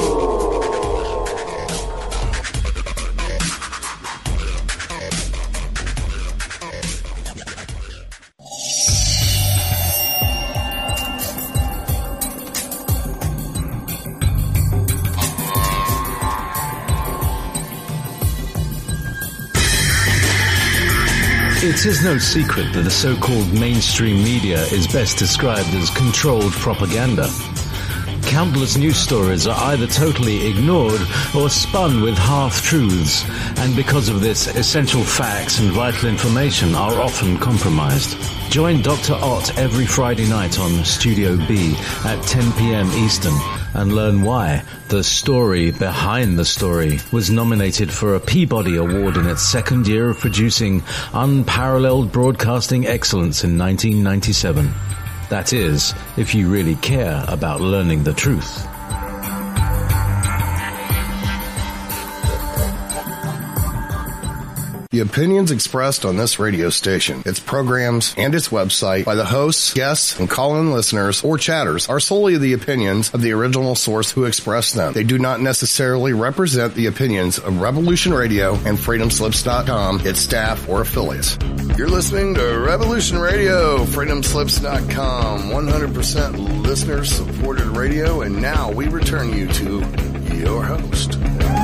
S: It is no secret that the so-called mainstream media is best described as controlled propaganda. Countless news stories are either totally ignored or spun with half-truths, and because of this, essential facts and vital information are often compromised. Join Dr. Ott every Friday night on Studio B at 10 p.m. Eastern and learn why The Story Behind the Story was nominated for a Peabody Award in its second year of producing unparalleled broadcasting excellence in 1997. That is, if you really care about learning the truth.
H: The opinions expressed on this radio station, its programs, and its website by the hosts, guests, and call-in listeners or chatters are solely the opinions of the original source who expressed them. They do not necessarily represent the opinions of Revolution Radio and freedomslips.com, its staff, or affiliates. You're listening to Revolution Radio, freedomslips.com, 100% listener-supported radio, and now we return you to your host.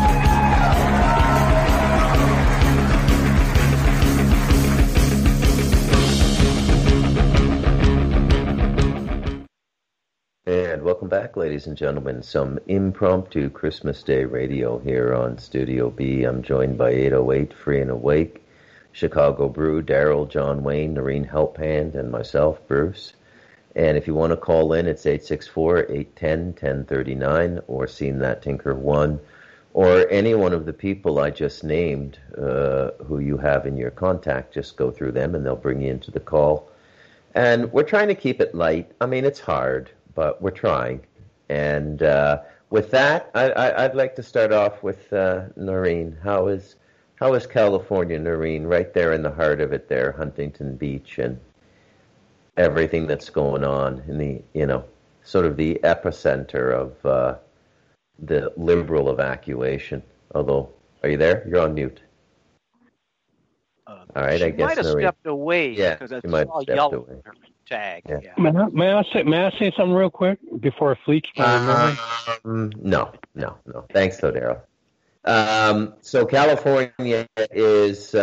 D: And welcome back, ladies and gentlemen. Some impromptu Christmas Day radio here on Studio B. I'm joined by 808 Free and Awake, Chicago Brew, Daryl, John Wayne, Noreen Helphand, and myself, Bruce. And if you want to call in, it's 864-810-1039 or Seen That Tinker 1 or any one of the people I just named who you have in your contact. Just go through them and they'll bring you into the call. And we're trying to keep it light. I mean, it's hard, but we're trying. And with that, I'd like to start off with Noreen. How is California, Noreen? Right there in the heart of it there, Huntington Beach, and everything that's going on in the, sort of the epicenter of the liberal evacuation. Although, are you there? You're on mute. All right, I guess
E: might have
D: Noreen
E: stepped away.
D: Yeah,
E: because I
D: she might
E: saw
D: have stepped
E: yellow
D: away.
E: Tag.
D: Yeah.
E: Yeah.
G: May I say something real quick before Fleet's time?
D: No. Thanks, though, Daryl. So California is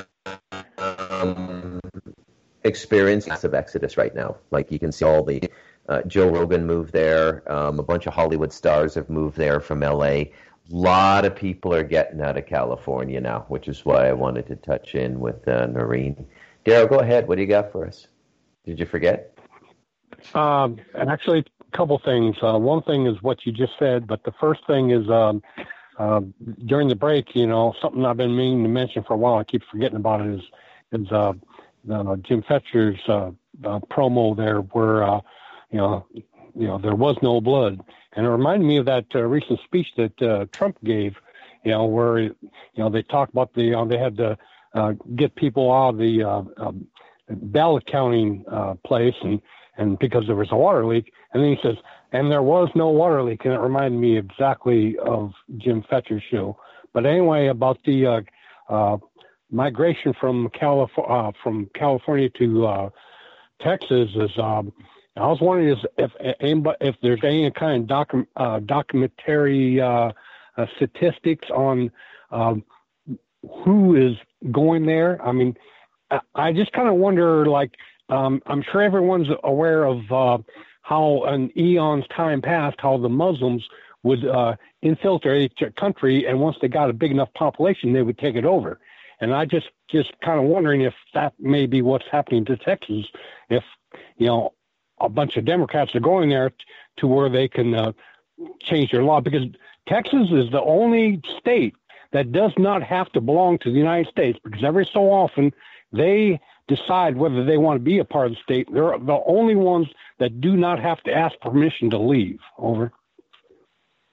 D: experiencing massive exodus right now. Like you can see all the Joe Rogan moved there. A bunch of Hollywood stars have moved there from L.A. A lot of people are getting out of California now, which is why I wanted to touch in with Noreen. Daryl, go ahead. What do you got for us? Did you forget?
G: Actually, a couple things. One thing is what you just said, but the first thing is during the break, something I've been meaning to mention for a while. I keep forgetting about it. Is Jim Fetcher's promo there, where there was no blood, and it reminded me of that recent speech that Trump gave. Where they talked about they had to get people out of the ballot counting place, and because there was a water leak, and then he says, and there was no water leak, and it reminded me exactly of Jim Fetcher's show. But anyway, about the migration from California to Texas is, I was wondering if there's any kind of documentary statistics on who is going there. I mean, I just kind of wonder, I'm sure everyone's aware of how in eons time past, how the Muslims would infiltrate a country, and once they got a big enough population, they would take it over. And I just kind of wondering if that may be what's happening to Texas, if, a bunch of Democrats are going there to where they can change their law, because Texas is the only state that does not have to belong to the United States, because every so often they decide whether they want to be a part of the state. They're the only ones that do not have to ask permission to leave. Over.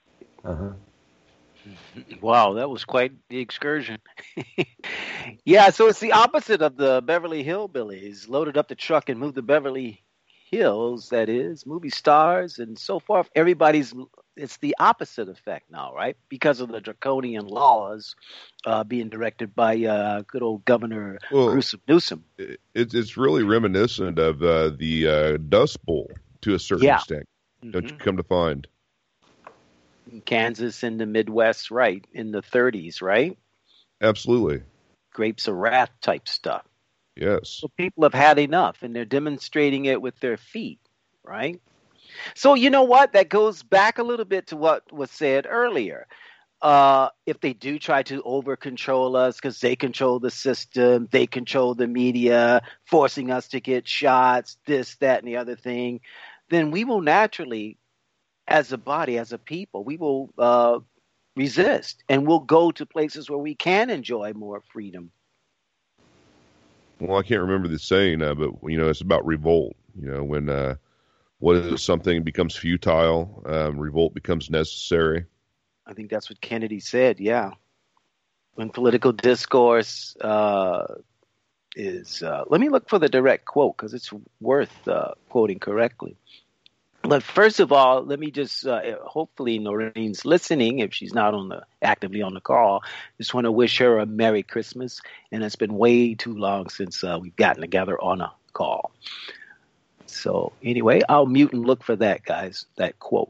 E: Wow, that was quite the excursion. Yeah, so it's the opposite of the Beverly Hillbillies. Loaded up the truck and moved to Beverly Hills, that is, movie stars and so forth. It's the opposite effect now, right? Because of the draconian laws being directed by good old Governor Newsom.
B: It's really reminiscent of the Dust Bowl to a certain extent. Don't you come to find?
E: Kansas in the Midwest, right, in the 30s, right?
B: Absolutely.
E: Grapes of Wrath type stuff.
B: Yes.
E: So people have had enough, and they're demonstrating it with their feet, right? So you know what? That goes back a little bit to what was said earlier. If they do try to over-control us because they control the system, they control the media, forcing us to get shots, this, that, and the other thing, then we will naturally, as a body, as a people, we will resist, and we'll go to places where we can enjoy more freedom.
B: Well, I can't remember the saying, but it's about revolt. When something becomes futile, revolt becomes necessary.
E: I think that's what Kennedy said. Yeah, when political discourse is. Let me look for the direct quote because it's worth quoting correctly. But first of all, let me just, hopefully Noreen's listening if she's not actively on the call. Just want to wish her a Merry Christmas. And it's been way too long since we've gotten together on a call. So anyway, I'll mute and look for that, guys, that quote.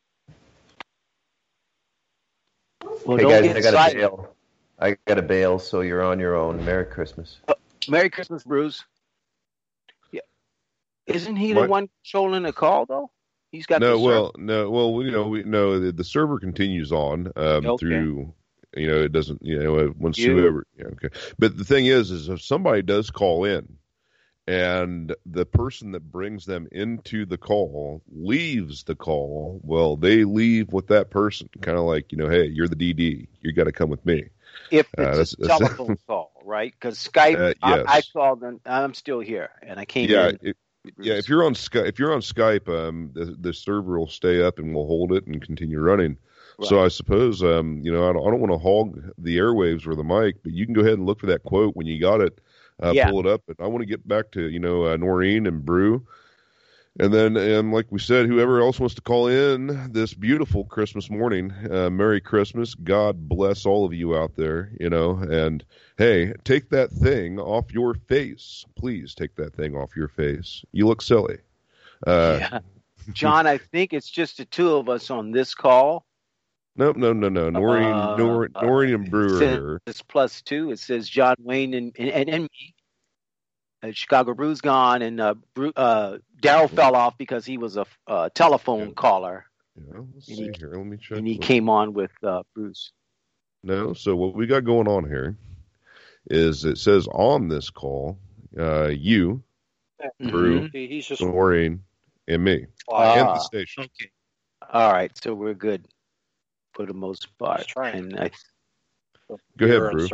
D: Well, hey guys, I got to bail, so you're on your own. Merry Christmas.
E: Merry Christmas, Bruce. Yeah. Isn't he the one controlling the call, though? He's got the server continues on through, it doesn't, once whoever, okay. But the thing is if somebody does call in and the person that brings them into the call leaves the call, well, they leave with that person, kind of like, hey, you're the DD, you got to come with me. If it's a telephone call, right? Because Skype, yes. I called and I'm still here, and I came in.
B: If you're on Skype, the server will stay up and we'll hold it and continue running. Right. So I suppose, I don't want to hog the airwaves or the mic, but you can go ahead and look for that quote when you got it, pull it up. But I want to get back to, Noreen and Brew. And then, like we said, whoever else wants to call in this beautiful Christmas morning, Merry Christmas. God bless all of you out there, and hey, take that thing off your face. Please take that thing off your face. You look silly.
E: John, I think it's just the two of us on this call.
B: No. Noreen and Brew are here.
E: It's +2. It says John Wayne and me. Chicago Brew's gone, and Daryl fell off because he was a telephone caller.
B: Yeah, let's see here. Let me check.
E: And he came on with Bruce.
B: No, so what we got going on here is it says on this call, you, Brew, Noreen, and me, and the station.
E: Okay. All right, so we're good for the most part. And
B: go ahead, Brew.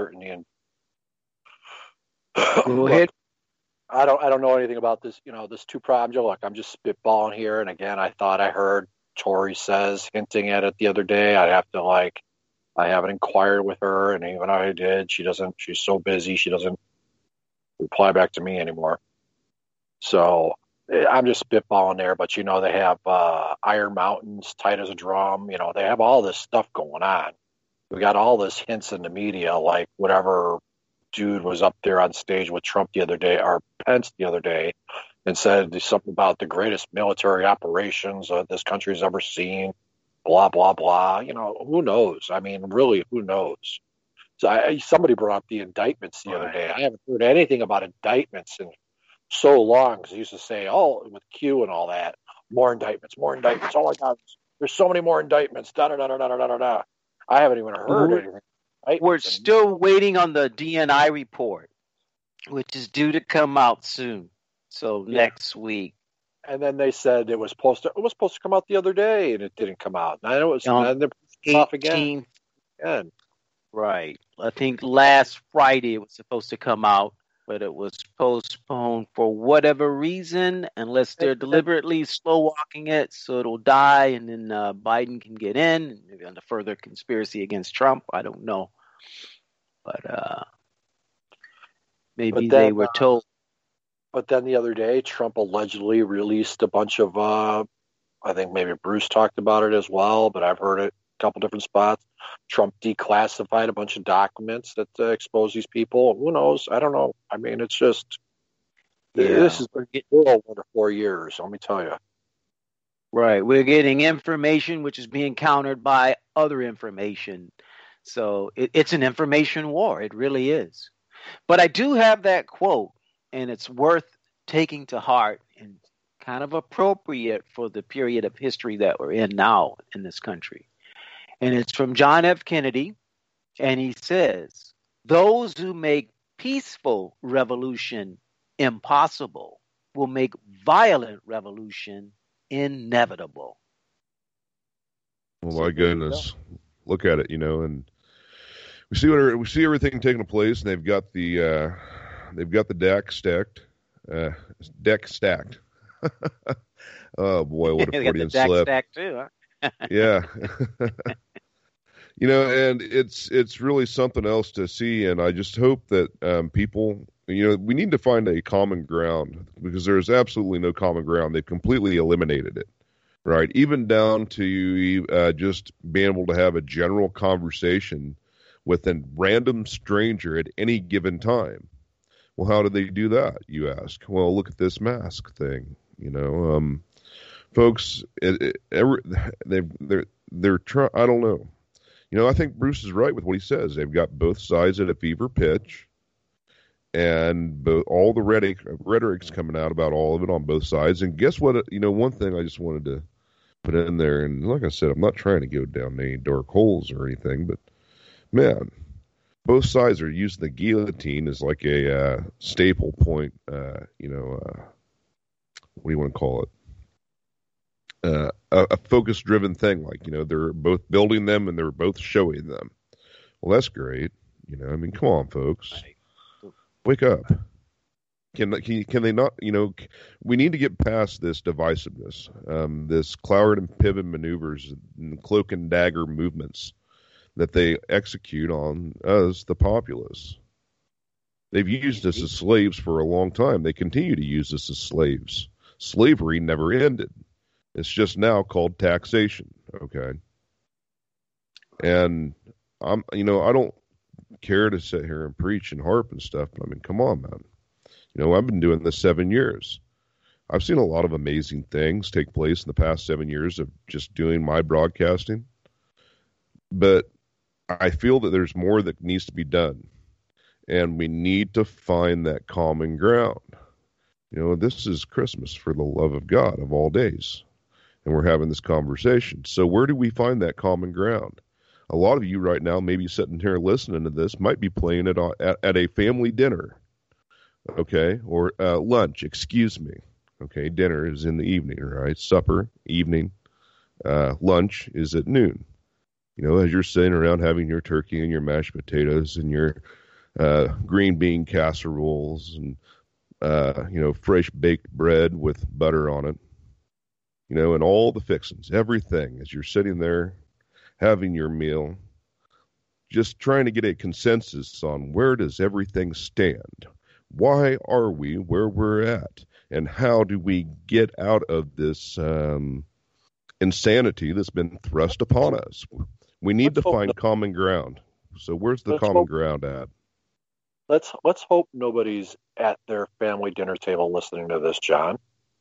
E: Go ahead.
F: I don't know anything about this, this two-pronged. Look, I'm just spitballing here. And again, I thought I heard Tori says hinting at it the other day. I haven't inquired with her, and even I did. She's so busy. She doesn't reply back to me anymore. So I'm just spitballing there, but they have Iron Mountains tight as a drum. They have all this stuff going on. We got all this hints in the media, like whatever dude was up there on stage with Trump the other day, or Pence the other day, and said something about the greatest military operations this country's ever seen, blah, blah, blah. Who knows? I mean, really, who knows? So somebody brought up the indictments the other day. I haven't heard anything about indictments in so long, because they used to say, with Q and all that, more indictments. Oh, my God, there's so many more indictments, da-da-da-da-da-da-da. I haven't even heard anything.
E: We're still waiting on the DNI report, which is due to come out soon. So next week.
F: And then they said it was supposed to come out the other day, and it didn't come out. And I know it was off again.
E: Right. I think last Friday it was supposed to come out, but it was postponed for whatever reason, unless they're deliberately slow walking it so it'll die, and then Biden can get in. and a further conspiracy against Trump. I don't know, but maybe they were told.
F: But then the other day, Trump allegedly released a bunch of. I think maybe Bruce talked about it as well, but I've heard it a couple different spots. Trump declassified a bunch of documents that expose these people. Who knows? I don't know. I mean, it's just this has been over 4 years. Let me tell you.
E: Right. We're getting information which is being countered by other information. So it's an information war. It really is. But I do have that quote, and it's worth taking to heart and kind of appropriate for the period of history that we're in now in this country. And it's from John F. Kennedy, and he says, "Those who make peaceful revolution impossible will make violent revolution inevitable."
B: Well, my goodness, look at it, and we see everything taking place, and they've got the deck stacked. Oh boy, what a Freudian slip!
E: Stacked too, huh?
B: Yeah. And it's really something else to see, and I just hope that people, we need to find a common ground, because there's absolutely no common ground. They've completely eliminated it, right? Even down to just being able to have a general conversation with a random stranger at any given time. Well, how do they do that, you ask? Well, look at this mask thing, folks. They're trying. I don't know. I think Bruce is right with what he says. They've got both sides at a fever pitch, and all the rhetoric's coming out about all of it on both sides. And guess what? One thing I just wanted to put in there, and like I said, I'm not trying to go down any dark holes or anything, but man, both sides are using the guillotine as like a staple point. What do you want to call it? A focus-driven thing, like, they're both building them and they're both showing them. Well, that's great. Come on, folks. Wake up. Can they not, we need to get past this divisiveness, this Cloward and Piven maneuvers and cloak and dagger movements that they execute on us, the populace. They've used us as slaves for a long time. They continue to use us as slaves. Slavery never ended. It's just now called taxation, okay? And I don't care to sit here and preach and harp and stuff, but come on, man. I've been doing this 7 years. I've seen a lot of amazing things take place in the past 7 years of just doing my broadcasting. But I feel that there's more that needs to be done. And we need to find that common ground. This is Christmas, for the love of God, of all days. And we're having this conversation. So where do we find that common ground? A lot of you right now, maybe sitting here listening to this, might be playing it at a family dinner, okay, or lunch, excuse me. Okay, dinner is in the evening, right? Supper, evening. Lunch is at noon. As you're sitting around having your turkey and your mashed potatoes and your green bean casseroles and, fresh baked bread with butter on it. And all the fixings, everything, as you're sitting there having your meal, just trying to get a consensus on where does everything stand? Why are we where we're at? And how do we get out of this insanity that's been thrust upon us? We need to find common ground. So where's the common ground at?
F: Let's hope nobody's at their family dinner table listening to this, John.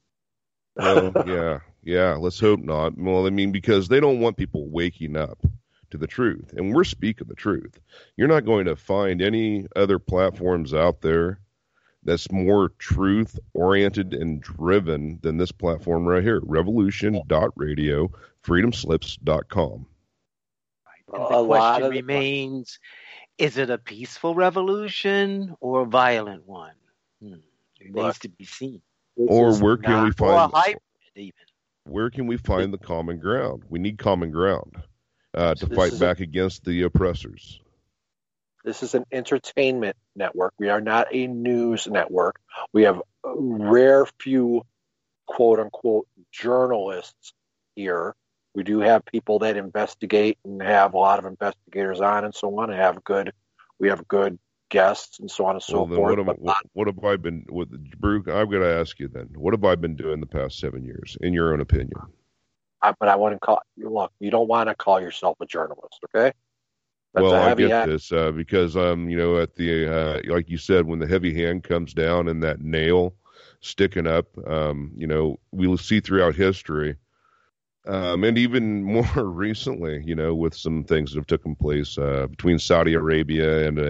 B: Yeah, let's hope not. Well, because they don't want people waking up to the truth. And we're speaking the truth. You're not going to find any other platforms out there that's more truth-oriented and driven than this platform right here, revolution.radio, freedomslips.com.
E: The question remains, is it a peaceful revolution or a violent one? It remains to be seen.
B: Or where can we find where can we find the common ground? We need common ground to fight back against the oppressors.
F: This is an entertainment network. We are not a news network. We have rare few, quote-unquote, journalists here. We do have people that investigate and have a lot of investigators on and so on, and we have good guests and so on and so forth.
B: What have I been with Brooke? I'm going to ask you then. What have I been doing the past 7 years, in your own opinion?
F: But I want to call. Look, you don't want to call yourself a journalist, okay?
B: Well, I get this because at the like you said, when the heavy hand comes down and that nail sticking up, we will see throughout history, and even more recently, with some things that have taken place between Saudi Arabia and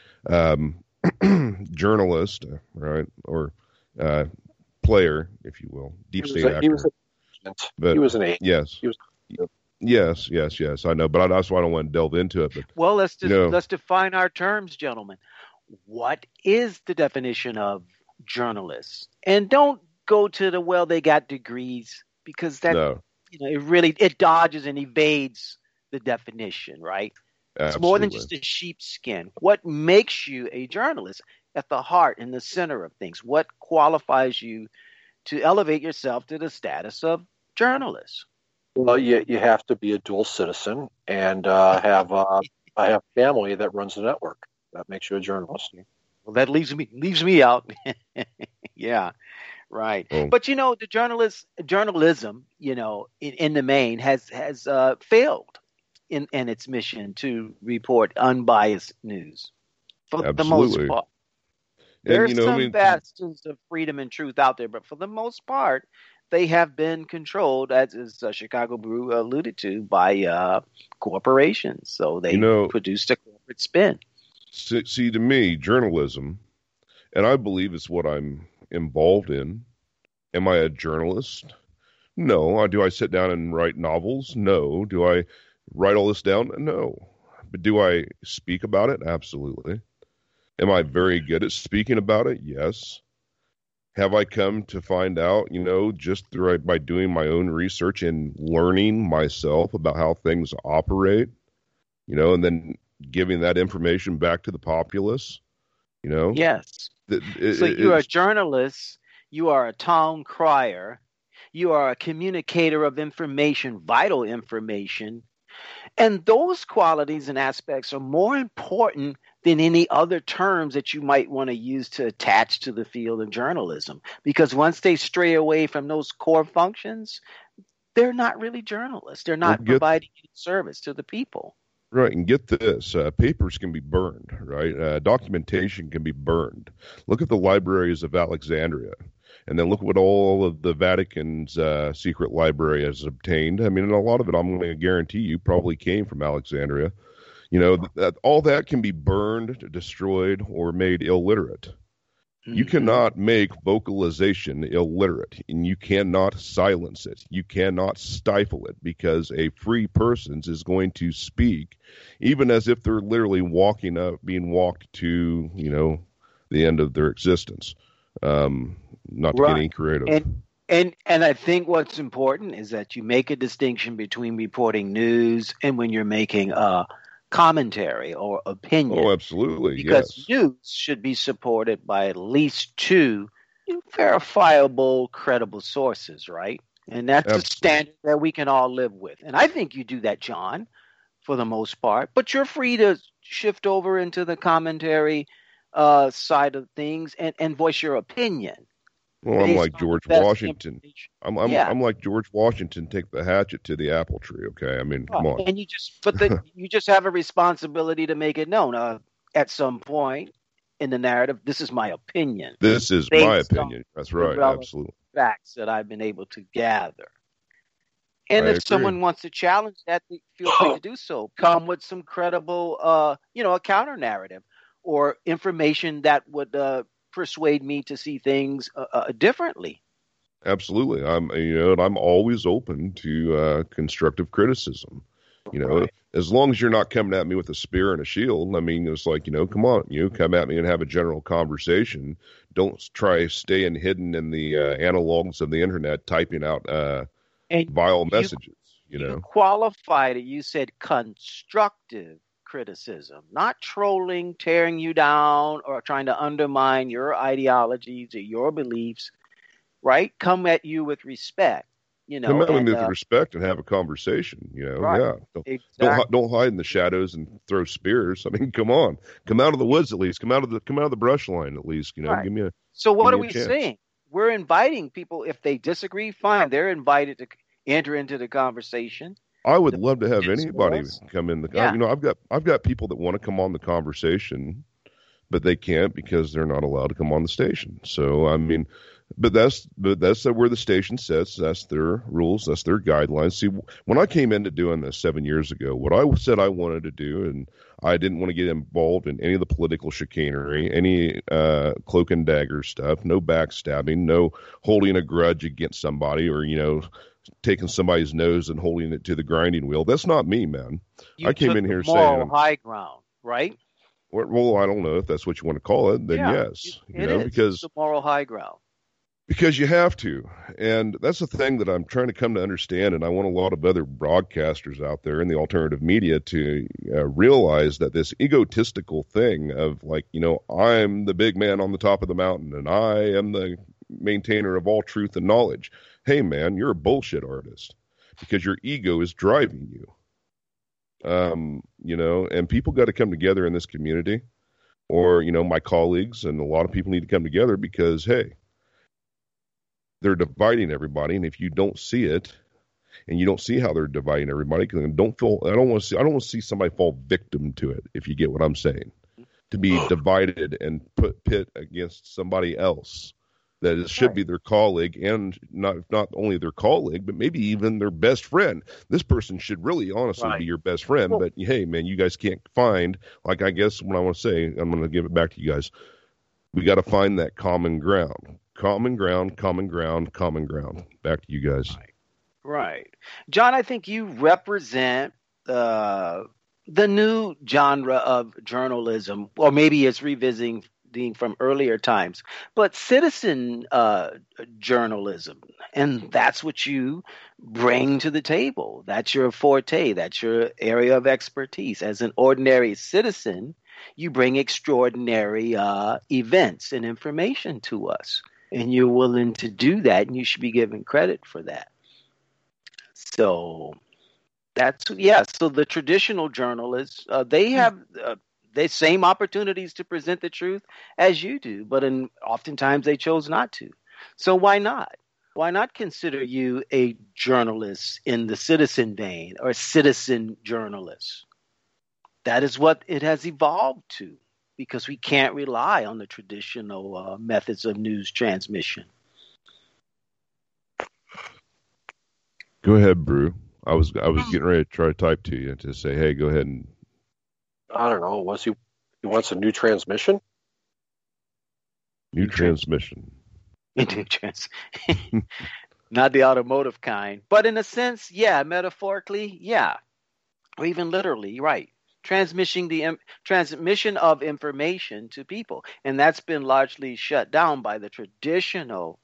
B: a journalist, right, or player, if you will, deep state actor.
F: He was an agent.
B: Yes. Yes. I know, but that's why I don't want to delve into it. But,
E: well, let's define our terms, gentlemen. What is the definition of journalists? And don't go to they got degrees, because that it dodges and evades the definition, right?
B: Absolutely.
E: It's more than just a sheepskin. What makes you a journalist at the heart and the center of things? What qualifies you to elevate yourself to the status of journalist?
F: Well, you have to be a dual citizen and have family that runs the network. That makes you a journalist.
E: Well, that leaves me out. Yeah, right. Oh. But the journalism, in the main has failed in its mission to report unbiased news for the most part. There's some bastions of freedom and truth out there, but for the most part, they have been controlled, as Chicago Brew alluded to, by corporations. So they produced a corporate spin.
B: See, to me, journalism, and I believe it's what I'm involved in. Am I a journalist? No. Do I sit down and write novels? No. Do I write all this down? No. But do I speak about it? Absolutely. Am I very good at speaking about it? Yes. Have I come to find out, just by doing my own research and learning myself about how things operate, and then giving that information back to the populace,
E: Yes. So you're a journalist, you are a town crier, you are a communicator of information, vital information, and those qualities and aspects are more important than any other terms that you might want to use to attach to the field of journalism. Because once they stray away from those core functions, they're not really journalists. They're not providing service to the people.
B: Right, and get this, papers can be burned, right? Documentation can be burned. Look at the libraries of Alexandria, and then look what all of the Vatican's secret library has obtained. I mean, and a lot of it, I'm going to guarantee you, probably came from Alexandria. All that can be burned, destroyed, or made illiterate. You cannot make vocalization illiterate, and you cannot silence it. You cannot stifle it, because a free person is going to speak, even as if they're literally being walked to, the end of their existence. Not to get any creative.
E: And I think what's important is that you make a distinction between reporting news and when you're making commentary or opinion.
B: Oh, absolutely.
E: Because news should be supported by at least two verifiable, credible sources, right? And that's a standard that we can all live with. And I think you do that, John, for the most part. But you're free to shift over into the commentary side of things and voice your opinion.
B: Well, I'm like George Washington. I'm like George Washington. Take the hatchet to the apple tree. Okay, I mean, come on.
E: And you just have a responsibility to make it known at some point in the narrative. This is my opinion.
B: This is my opinion. That's right. Absolutely.
E: Facts that I've been able to gather. And if someone wants to challenge that, feel free to do so. Come with some credible, a counter narrative or information that would persuade me to see things differently.
B: Absolutely. I'm always open to constructive criticism. As long as you're not coming at me with a spear and a shield. I mean, it's like, come on, come at me and have a general conversation. Don't try staying hidden in the analogs of the internet, typing out vile messages.
E: You qualified it. You said constructive criticism, not trolling, tearing you down, or trying to undermine your ideologies or your beliefs, right? Come at you with respect. You know,
B: come out with respect and have a conversation. You know,
E: right.
B: Don't hide in the shadows and throw spears. I mean, come on, come out of the woods at least. Come out of the brush line at least. You know,
E: right.
B: give me a.
E: So what are we saying? We're inviting people. If they disagree, fine. They're invited to enter into the conversation.
B: I would love to have anybody come in. You know, I've got people that want to come on the conversation, but they can't because they're not allowed to come on the station. So I mean. But that's where the station sits. That's their rules. That's their guidelines. See, when I came into doing this 7 years ago, what I said I wanted to do, and I didn't want to get involved in any of the political chicanery, any cloak and dagger stuff, no backstabbing, no holding a grudge against somebody, or taking somebody's nose and holding it to the grinding wheel. That's not me, man. I came in here saying
E: high ground, right?
B: Well, I don't know if that's what you want to call it. Then yes, because
E: it's the moral high ground.
B: Because you have to. And that's the thing that I'm trying to come to understand, and I want a lot of other broadcasters out there in the alternative media to realize that this egotistical thing of I'm the big man on the top of the mountain, and I am the maintainer of all truth and knowledge. Hey, man, you're a bullshit artist because your ego is driving you. And people got to come together in this community, or, my colleagues, and a lot of people need to come together because, hey, they're dividing everybody, and if you don't see it, and you don't see how they're dividing everybody, I don't want to see somebody fall victim to it. If you get what I'm saying, to be divided and pit against somebody else that should be their colleague, and not only their colleague, but maybe even their best friend. This person should really, honestly, be your best friend. But hey, man, you guys can't find. Like, I guess what I want to say, I'm going to give it back to you guys. We got to find that common ground. Common ground. Back to you guys.
E: Right. John, I think you represent the new genre of journalism, or maybe it's revisiting from earlier times, but citizen journalism. And that's what you bring to the table. That's your forte. That's your area of expertise. As an ordinary citizen, you bring extraordinary events and information to us. And you're willing to do that, and you should be given credit for that. So so the traditional journalists, they have the same opportunities to present the truth as you do, but oftentimes they chose not to. So why not? Why not consider you a journalist in the citizen vein, or citizen journalist? That is what it has evolved to, because we can't rely on the traditional methods of news transmission.
B: Go ahead, Brew. I was getting ready to try to type to you to say, hey, go ahead and.
F: I don't know. He wants a new transmission?
B: New transmission.
E: Not the automotive kind. But in a sense, metaphorically, or even literally, right. Transmission of information to people. And that's been largely shut down by the traditional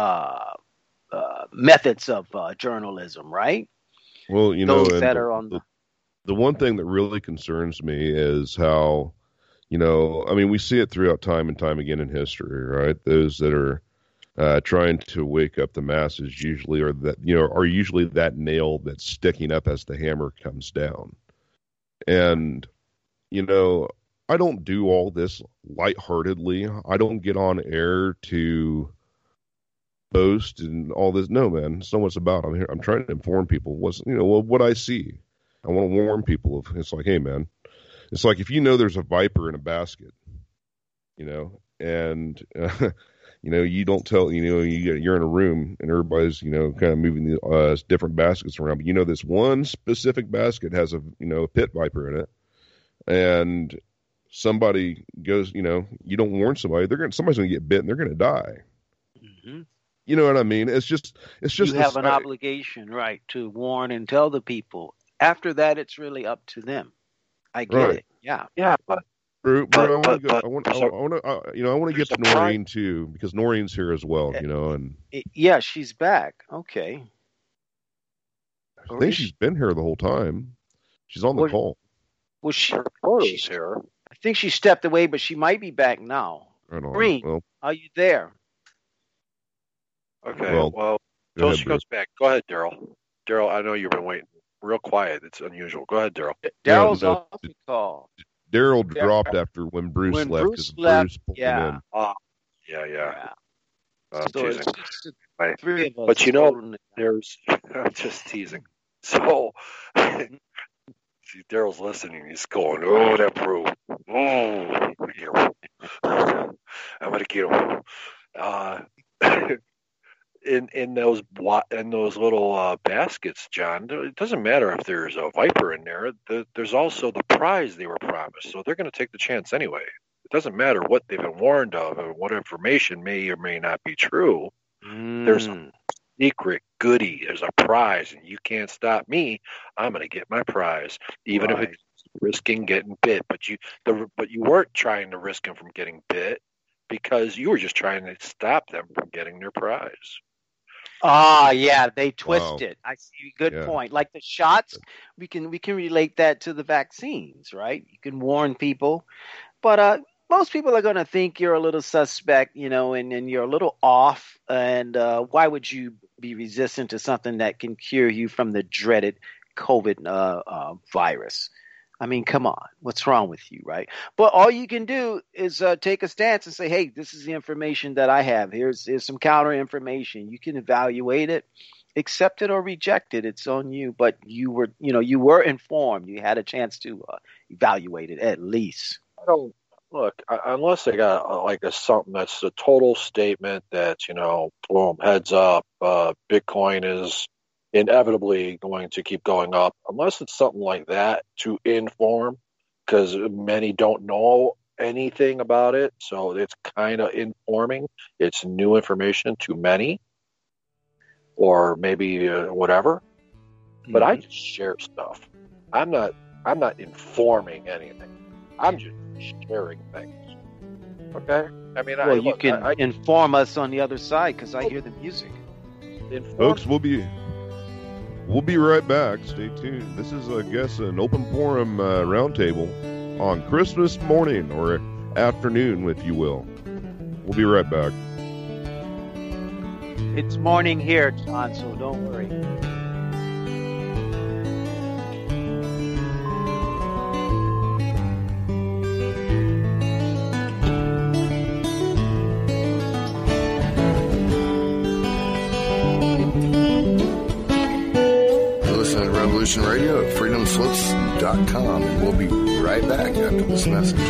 E: methods of journalism, right?
B: Well,
E: those that are on
B: the one thing that really concerns me is how, we see it throughout time and time again in history, right? Those that are trying to wake up the masses usually are usually that nail that's sticking up as the hammer comes down. And, I don't do all this lightheartedly. I don't get on air to boast and all this. No, man, it's not what it's about. I'm trying to inform people what I see. I want to warn people of. It's like, hey, man, it's like if there's a viper in a basket, and you don't tell, you're in a room and everybody's, kind of moving the different baskets around, but this one specific basket has a pit viper in it, and somebody goes, you don't warn somebody, somebody's going to get bit and they're going to die.
E: Mm-hmm.
B: You know what I mean? It's just.
E: You have an obligation, right, to warn and tell the people. After that, it's really up to them. I get it. Yeah.
F: Yeah, but.
B: I want to get to Noreen too, because Noreen's here as well, and
E: she's back. Okay.
B: I think she's been here the whole time. She's on the call.
E: Well, she's here. I think she stepped away, but she might be back now. Noreen, are you there?
F: Okay. Well, Until she comes back. Go ahead, Daryl. Daryl, I know you've been waiting. Real quiet. It's unusual. Go ahead, Daryl.
E: Daryl's off the call.
B: Daryl dropped after when Bruce left.
E: Bruce left,
B: Bruce pulled him in.
F: Yeah.
E: So
F: teasing.
E: it's three of us.
F: But you know, there's I'm just teasing. So see, Daryl's listening. He's going, "Oh, that brew. Oh, I'm gonna get him." In those little baskets, John, it doesn't matter if there's a viper in there. There's also the prize they were promised, so they're going to take the chance anyway. It doesn't matter what they've been warned of or what information may or may not be true. There's a secret goodie. There's a prize, and you can't stop me. I'm going to get my prize, even if it's risking getting bit. But you weren't trying to risk him from getting bit because you were just trying to stop them from getting their prize.
E: Yeah, they twist it. I see. Good point. Like the shots, we can relate that to the vaccines, right? You can warn people, but most people are going to think you're a little suspect, and you're a little off. And why would you be resistant to something that can cure you from the dreaded COVID virus? I mean, come on. What's wrong with you, right? But all you can do is take a stance and say, hey, this is the information that I have. Here's some counter information. You can evaluate it, accept it or reject it. It's on you. But you were informed. You had a chance to evaluate it at least.
F: I don't look unless they got something that's a total statement that, boom, heads up, Bitcoin is inevitably going to keep going up, unless it's something like that to inform, because many don't know anything about it, so it's kind of informing. It's new information to many, or maybe whatever. But I just share stuff. I'm not informing anything. I'm just sharing things. Okay? I mean,
E: you can inform us on the other side, because I hear the music.
B: Folks, We'll be right back. Stay tuned. This is, I guess, an open forum roundtable on Christmas morning or afternoon, if you will. We'll be right back.
E: It's morning here, John, so don't worry.
H: Radio at freedomslips.com, and we'll be right back after this message.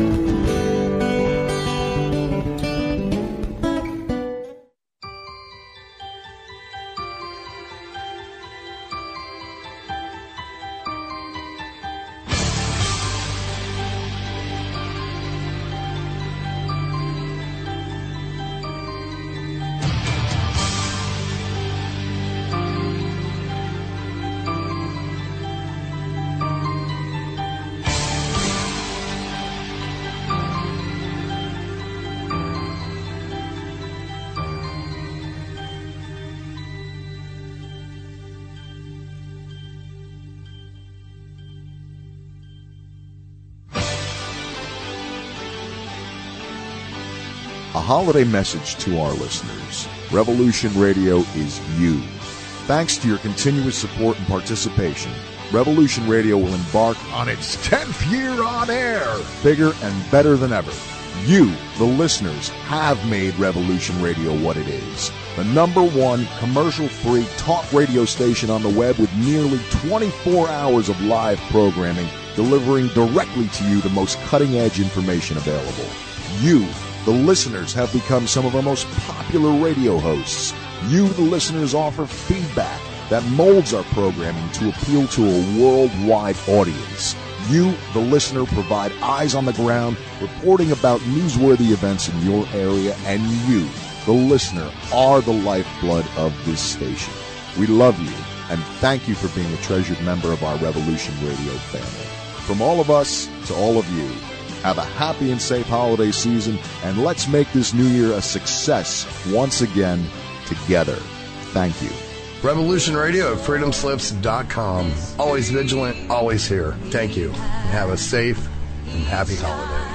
T: A holiday message to our listeners. Revolution Radio is you. Thanks to your continuous support and participation, Revolution Radio will embark on its 10th year on air, bigger and better than ever. You, the listeners, have made Revolution Radio what it is. The #1 commercial-free talk radio station on the web with nearly 24 hours of live programming, delivering directly to you the most cutting-edge information available. You, the listeners, have become some of our most popular radio hosts. You, the listeners, offer feedback that molds our programming to appeal to a worldwide audience. You, the listener, provide eyes on the ground, reporting about newsworthy events in your area, and you, the listener, are the lifeblood of this station. We love you, and thank you for being a treasured member of our Revolution Radio family. From all of us to all of you, have a happy and safe holiday season, and let's make this new year a success once again together. Thank you.
H: Revolution Radio at freedomslips.com. Always vigilant, always here. Thank you. And have a safe and happy holiday.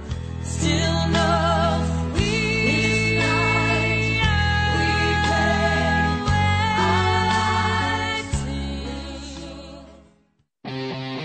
U: Still no, we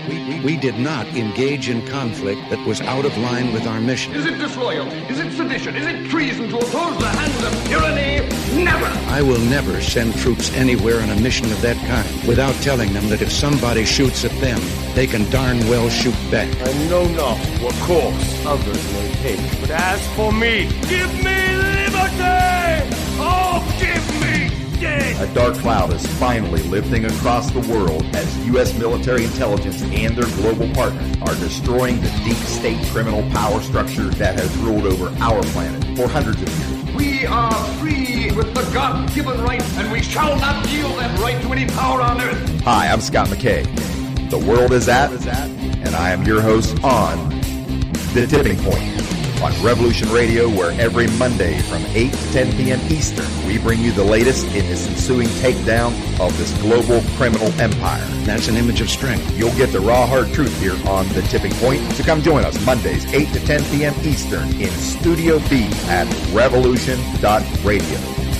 A: We did not engage in conflict that was out of line with our mission.
N: Is it disloyal? Is it sedition? Is it treason to oppose the hands of tyranny? Never!
A: I will never send troops anywhere on a mission of that kind without telling them that if somebody shoots at them, they can darn well shoot back.
V: I know not what course others may take, but as for me, give me liberty! Oh, give me death!
W: A dark cloud is finally lifting across the world as U.S. military intelligence and their global partners are destroying the deep state criminal power structure that has ruled over our planet for hundreds of years.
N: We are free with the God-given right, and we shall not yield that right to any power on earth.
W: Hi, I'm Scott McKay. The world is at, and I am your host on The Tipping Point on Revolution Radio, where every Monday from 8 to 10 p.m. Eastern, we bring you the latest in this ensuing takedown of this global criminal empire.
A: That's an image of strength.
W: You'll get the raw, hard truth here on The Tipping Point, so come join us Mondays, 8 to 10 p.m. Eastern in Studio B at revolution.radio.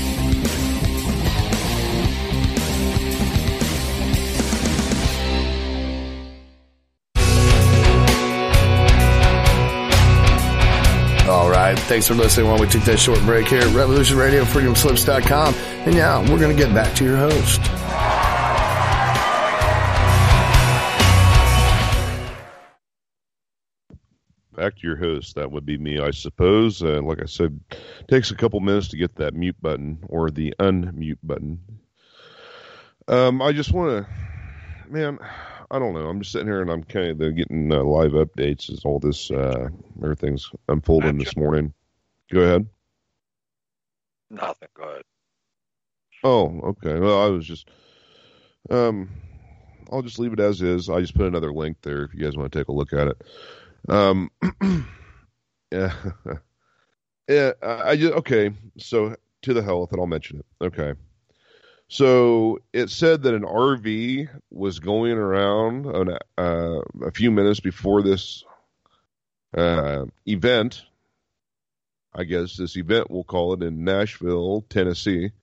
X: All right. Thanks for listening while we took that short break here at Revolution Radio, freedomslips.com. And now we're going to get back to your host.
B: Back to your host. That would be me, I suppose. Like I said, it takes a couple minutes to get that mute button or the unmute button. I just want to, man, I don't know. I'm just sitting here and I'm kind of getting live updates as all this, everything's unfolding this morning. Go ahead.
F: Nothing. Go ahead.
B: Oh, okay. Well, I was just, I'll just leave it as is. I just put another link there if you guys want to take a look at it. Yeah. Yeah. Okay. So to the hell with it. I'll mention it. Okay. So it said that an RV was going around a few minutes before this event. I guess this event, we'll call it, in Nashville, Tennessee,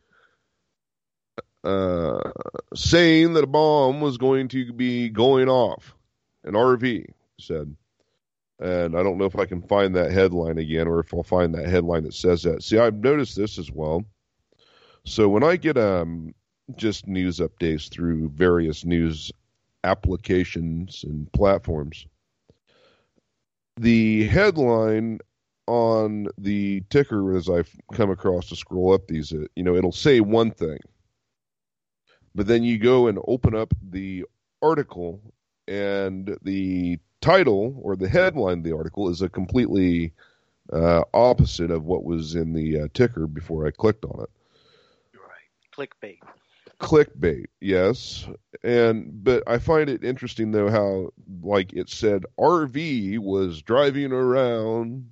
B: saying that a bomb was going to be going off. An RV said. And I don't know if I can find that headline again or if I'll find that headline that says that. See, I've noticed this as well. So when I get just news updates through various news applications and platforms, the headline on the ticker as I've come across to scroll up these, it'll say one thing. But then you go and open up the article and the title or the headline of the article is a completely opposite of what was in the ticker before I clicked on it.
E: Right.
B: Clickbait, yes. But I find it interesting though how like it said RV was driving around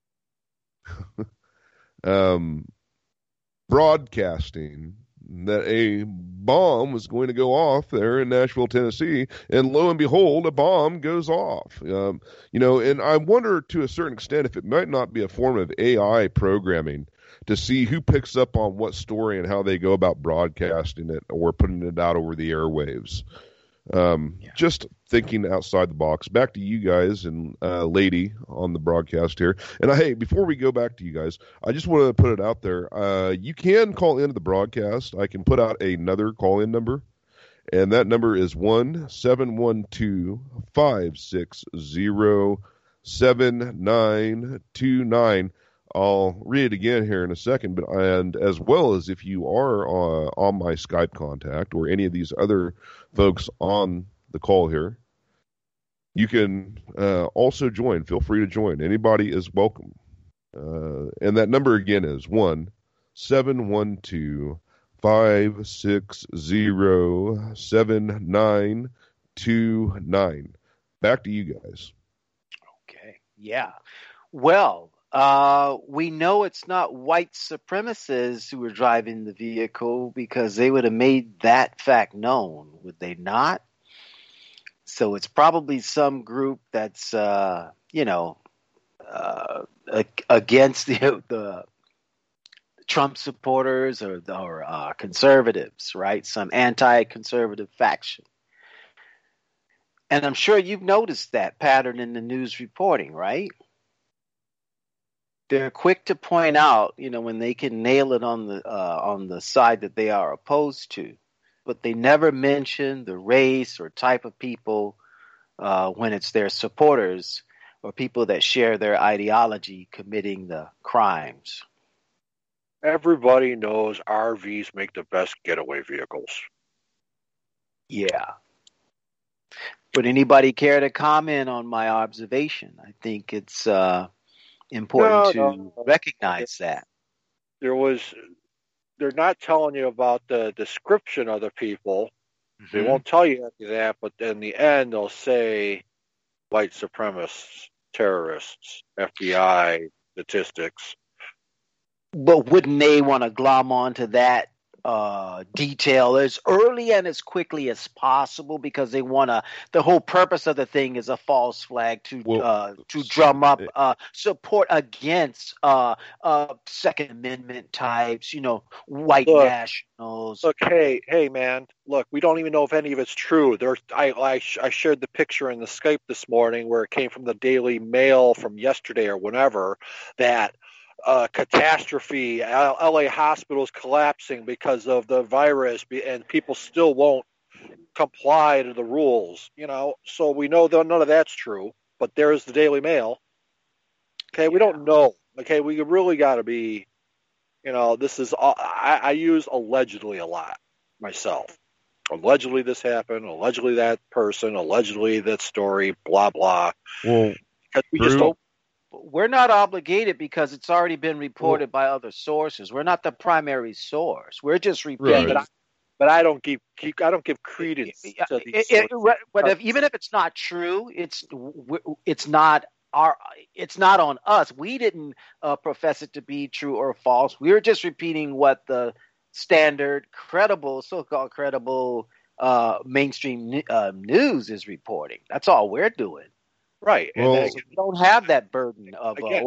B: broadcasting that a bomb was going to go off there in Nashville, Tennessee, and lo and behold, a bomb goes off. And I wonder to a certain extent if it might not be a form of AI programming to see who picks up on what story and how they go about broadcasting it or putting it out over the airwaves. Just thinking outside the box. Back to you guys and lady on the broadcast here. And hey, before we go back to you guys, I just want to put it out there. You can call into the broadcast. I can put out another call-in number, and that number is 1-712-560-7929. I'll read it again here in a second, and as well as if you are on my Skype contact or any of these other folks on the call here, you can also join. Feel free to join. Anybody is welcome. And that number again is 1-712-560-7929. Back to you guys.
E: Okay. Yeah. Well, we know it's not white supremacists who are driving the vehicle because they would have made that fact known, would they not? So it's probably some group that's, against the Trump supporters or conservatives, right? Some anti-conservative faction. And I'm sure you've noticed that pattern in the news reporting, right? They're quick to point out, when they can nail it on the side that they are opposed to, but they never mention the race or type of people when it's their supporters or people that share their ideology committing the crimes.
F: Everybody knows RVs make the best getaway vehicles.
E: Yeah. Would anybody care to comment on my observation? I think it's important to recognize that.
F: They're not telling you about the description of the people. Mm-hmm. They won't tell you any of that, but in the end, they'll say white supremacists, terrorists, FBI statistics.
E: But wouldn't they want to glom onto that detail as early and as quickly as possible, because they want to? The whole purpose of the thing is a false flag to drum up support against Second Amendment types, white nationals.
F: Look, hey, man, look, we don't even know if any of it's true. I shared the picture in the Skype this morning where it came from the Daily Mail from yesterday or whenever that. Catastrophe, LA hospitals collapsing because of the virus, and people still won't comply to the rules, so we know that none of that's true, but there's the Daily Mail. Okay, we don't know. Okay, we really got to be, this is, I use allegedly a lot myself. Allegedly this happened, allegedly that person, allegedly that story, blah, blah.
B: Well,
F: because we just don't.
E: We're not obligated because it's already been reported by other sources. We're not the primary source. We're just repeating.
F: Right. But I don't give credence to these
E: but even if it's not true, it's not on us. We didn't profess it to be true or false. We're just repeating what the standard, so-called credible mainstream news is reporting. That's all we're doing.
F: Right.
B: Well,
E: and we don't have that burden of, wait,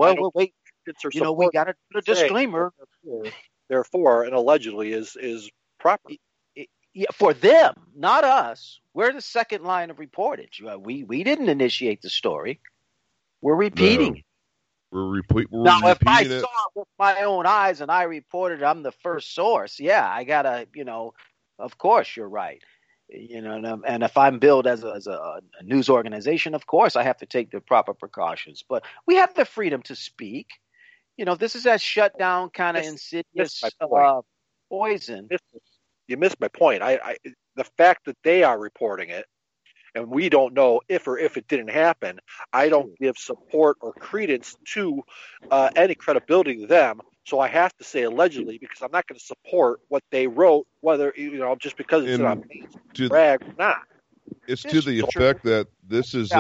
E: we got to put a disclaimer.
F: Therefore, and allegedly is proper.
E: Yeah, for them, not us. We're the second line of reportage. We didn't initiate the story. We're repeating it.
B: We're
E: now, if I
B: saw
E: it with my own eyes and I reported, I'm the first source. Yeah, I got to, of course you're right. And if I'm billed as a news organization, of course I have to take the proper precautions. But we have the freedom to speak. This is that shutdown kind of insidious poison.
F: You missed my point. The fact that they are reporting it, and we don't know if it didn't happen, I don't give support or credence to any credibility to them. So I have to say allegedly, because I'm not going to support what they wrote, whether just because it's an amazing brag or not.
B: It's to the effect that this is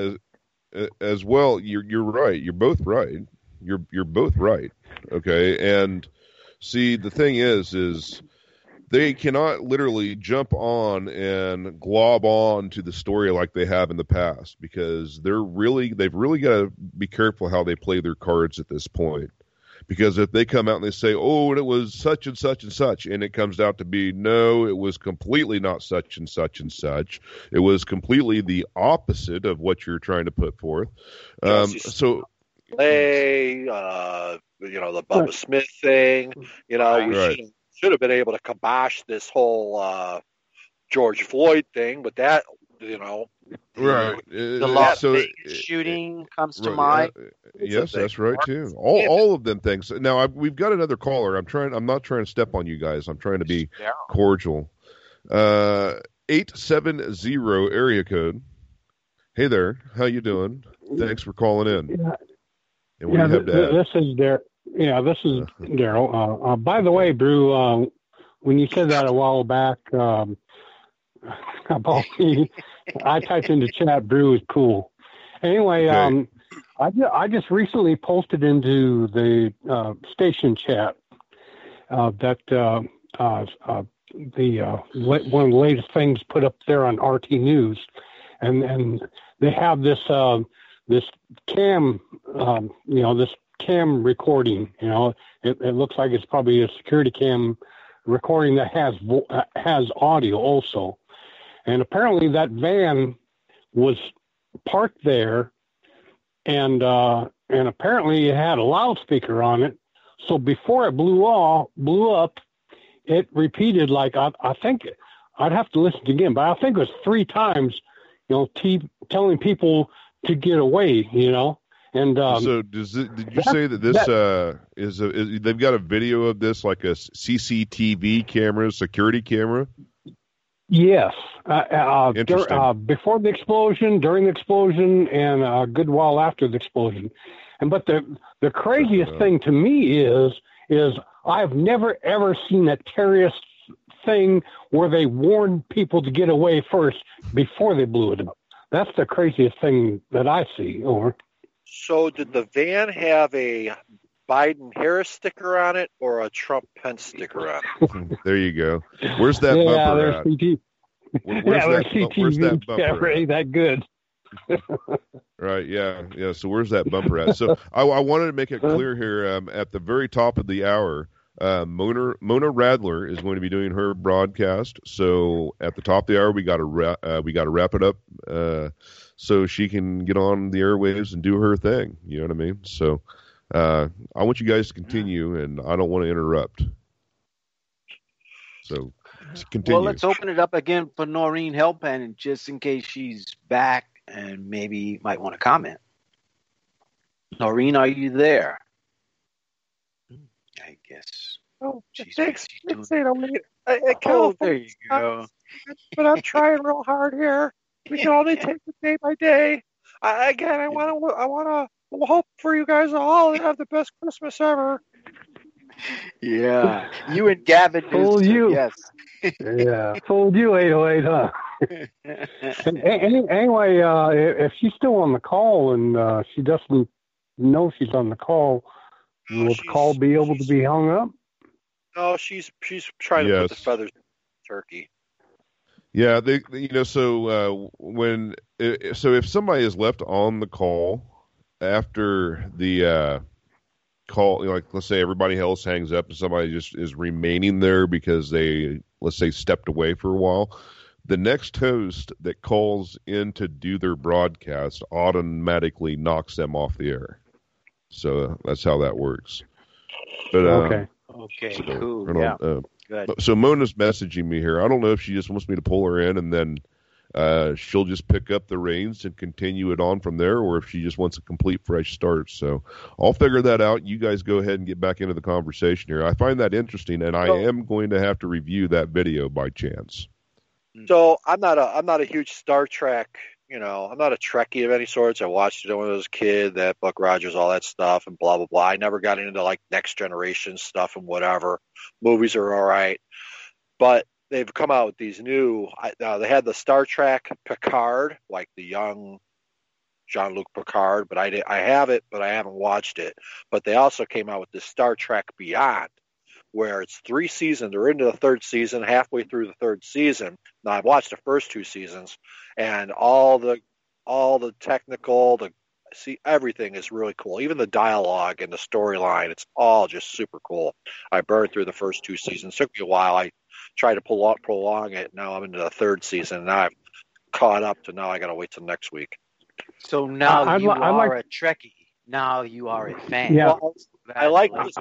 B: as well. You're right. You're both right. You're both right. Okay, and see, the thing is they cannot literally jump on and glob on to the story like they have in the past, because they've really got to be careful how they play their cards at this point. Because if they come out and they say, oh, it was such and such and such, and it comes out to be, no, it was completely not such and such and such. It was completely the opposite of what you're trying to put forth. The
F: Bubba Smith thing, we should have been able to kibosh this whole George Floyd thing, but that,
B: right.
E: The Las Vegas shooting comes to mind.
B: Yes, that's right too. All of them things. Now we've got another caller. I'm not trying to step on you guys. I'm trying to be cordial. 870 area code. Hey there, how you doing? Thanks for calling in. And what do you have to add?
G: This is Daryl. Yeah, this is Daryl. By the way, Brew, when you said that a while back about me, I typed into chat, Brew is cool. Anyway, okay. I just recently posted into the station chat that one of the latest things put up there on RT News, and they have this cam, this cam recording. It looks like it's probably a security cam recording that has audio also. And apparently that van was parked there, and apparently it had a loudspeaker on it. So before it blew up, it repeated, like, I think I'd have to listen again, but I think it was 3 times, telling people to get away, And
B: so did you say that this is they've got a video of this, like a CCTV camera, security camera?
G: Yes.
B: Interesting.
G: Before the explosion, during the explosion, and a good while after the explosion. But the craziest thing to me is I've never ever seen a terrorist thing where they warned people to get away first before they blew it up. That's the craziest thing that I see.
F: So did the van have a Biden-Harris sticker on it or a Trump-Pence sticker on it?
B: There you go. Where's that bumper at? Where's that bumper
G: camera ain't that good.
B: Right, yeah. So where's that bumper at? So I wanted to make it clear here at the very top of the hour, Mona Radler is going to be doing her broadcast. So at the top of the hour, we got to wrap it up so she can get on the airwaves and do her thing. You know what I mean? So I want you guys to continue, and I don't want to interrupt. So continue.
E: Well, let's open it up again for Noreen Helpan, just in case she's back and maybe might want to comment. Noreen, are you there? I guess.
C: Oh,
E: she's
C: thanks.
E: Oh, there you go.
C: But I'm trying real hard here. We can only take it day by day. I want to hope for you guys all to have the best Christmas ever.
E: Yeah, you and Gavin
G: fooled you.
E: Yes.
G: Yeah, fooled you 808, huh? Anyway, if she's still on the call and she doesn't know she's on the call, will the call be able to be hung up?
F: No, she's trying to put the feathers in the turkey.
B: Yeah, so if somebody is left on the call after the call, like let's say everybody else hangs up and somebody just is remaining there because they, let's say, stepped away for a while, the next host that calls in to do their broadcast automatically knocks them off the air. So that's how that works. But
E: okay, cool. Good.
B: So Mona's messaging me here. I don't know if she just wants me to pull her in and then she'll just pick up the reins and continue it on from there, or if she just wants a complete fresh start. So I'll figure that out. You guys go ahead and get back into the conversation here. I find that interesting, and I am going to have to review that video by chance.
F: So I'm not a huge Star Trek, I'm not a Trekkie of any sorts. I watched it when I was a kid, that Buck Rogers, all that stuff, and blah, blah, blah. I never got into like Next Generation stuff and whatever. Movies are all right. But they've come out with these new, they had the Star Trek Picard, like the young Jean-Luc Picard, but I have it, but I haven't watched it. But they also came out with this Star Trek Beyond, where it's 3 seasons. They're into the 3rd season, halfway through the 3rd season. Now, I've watched the first 2 seasons, and all the technical, everything is really cool. Even the dialogue and the storyline, it's all just super cool. I burned through the first 2 seasons. It took me a while. I tried to prolong it. Now I'm into the 3rd season, and I've caught up to now I got to wait till next week.
E: So now you are a Trekkie. Now you are a fan.
G: Yeah.
F: Well, I like this.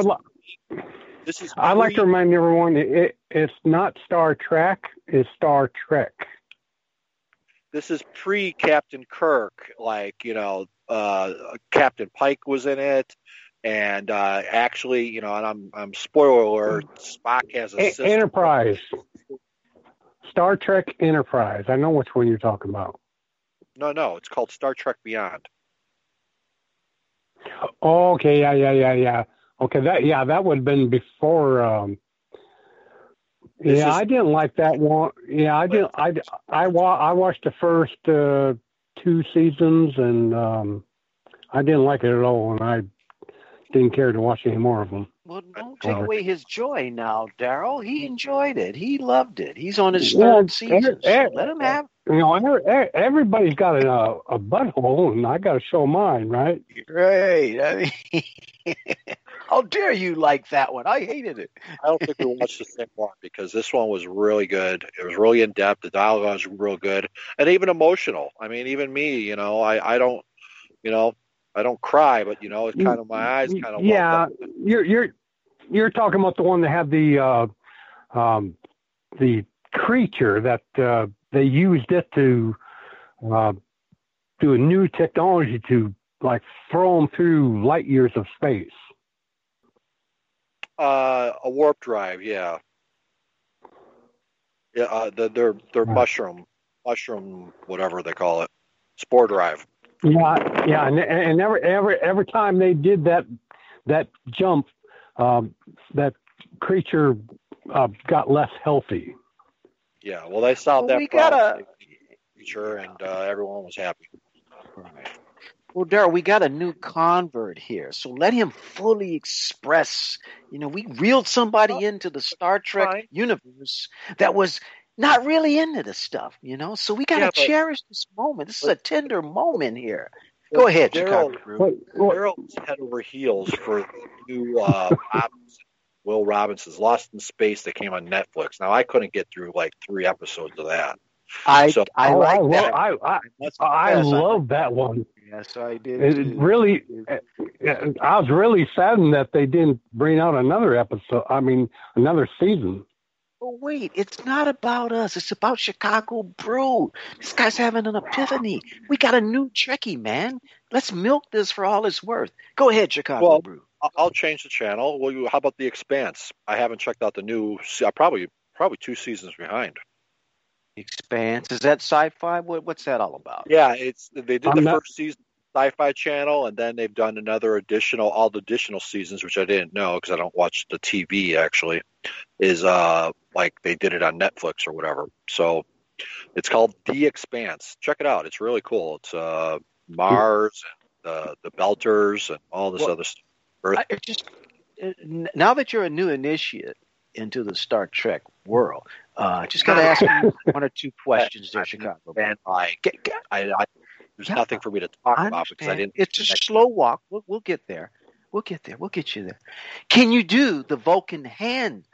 G: I'd like to remind everyone it's not Star Trek, it's Star Trek.
F: This is pre-Captain Kirk, Captain Pike was in it, and actually, and I'm spoiler alert, Spock has a sister.
G: Enterprise. Star Trek Enterprise. I know which one you're talking about.
F: No, it's called Star Trek Beyond.
G: Oh, okay, yeah. Okay, that would have been before. I didn't like that one. Yeah, I didn't. I watched the first 2 seasons, and I didn't like it at all, and I didn't care to watch any more of them.
E: Well, don't take away his joy now, Daryl. He enjoyed it. He loved it. He's on his 3rd season. So let him have.
G: Everybody's got a butthole, and I got to show mine, right?
E: Right. I mean, How dare you like that one? I hated it.
F: I don't think we watched the same one because this one was really good. It was really in depth. The dialogue was real good, and even emotional. I mean, even me, I don't, I don't cry, but it's kind of my eyes kind of.
G: Yeah, you're talking about the one that had the creature that they used it to do a new technology to like throw them through light years of space.
F: A warp drive, yeah. Yeah, their mushroom, whatever they call it, spore drive.
G: Yeah, and every time they did that jump, that creature got less healthy.
F: Yeah, well, they solved that problem. Creature, and everyone was happy.
E: Right. Well, Daryl, we got a new convert here, so let him fully express. We reeled somebody into the Star Trek universe that was not really into this stuff, so we got to cherish this moment. This is a tender moment here. Go ahead,
F: Daryl's head over heels for the new Will Robinson's Lost in Space that came on Netflix. Now, I couldn't get through like 3 episods of that.
G: I love that one.
E: Yes, I did.
G: I was really saddened that they didn't bring out another episode. I mean, another season.
E: Oh, wait, it's not about us. It's about Chicago Brew. This guy's having an epiphany. We got a new Trekkie, man. Let's milk this for all it's worth. Go ahead, Chicago Brew.
F: I'll change the channel. Well, how about The Expanse? I haven't checked out the new. Probably 2 seasons behind.
E: Expanse, is that sci-fi? What's that all about?
F: Yeah, they did first season Sci-Fi Channel, and then they've done all the additional seasons, which I didn't know because I don't watch the TV. Actually, is like they did it on Netflix or whatever. So it's called The Expanse. Check it out; it's really cool. It's Mars and the Belters and all this other stuff.
E: Now that you're a new initiate into the Star Trek world, just got to ask you 1 or 2 questions there, Chicago.
F: And there's nothing for me to talk about because I didn't.
E: It's a slow walk. We'll get there. We'll get there. We'll get you there. Can you do the Vulcan hand?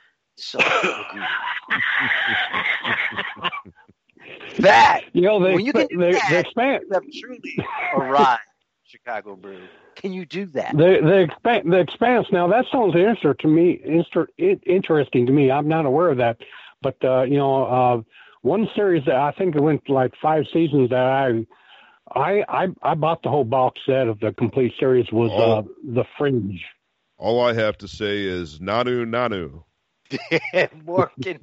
E: That when you can do that, you have truly arrived, Chicago Brew. Can you do that?
G: The Expanse. Now that sounds interesting to me. I'm not aware of that, but one series that I think it went like 5 seasons that I bought the whole box set of the complete series was The Fringe.
B: All I have to say is Nanu Nanu.
E: Morgan.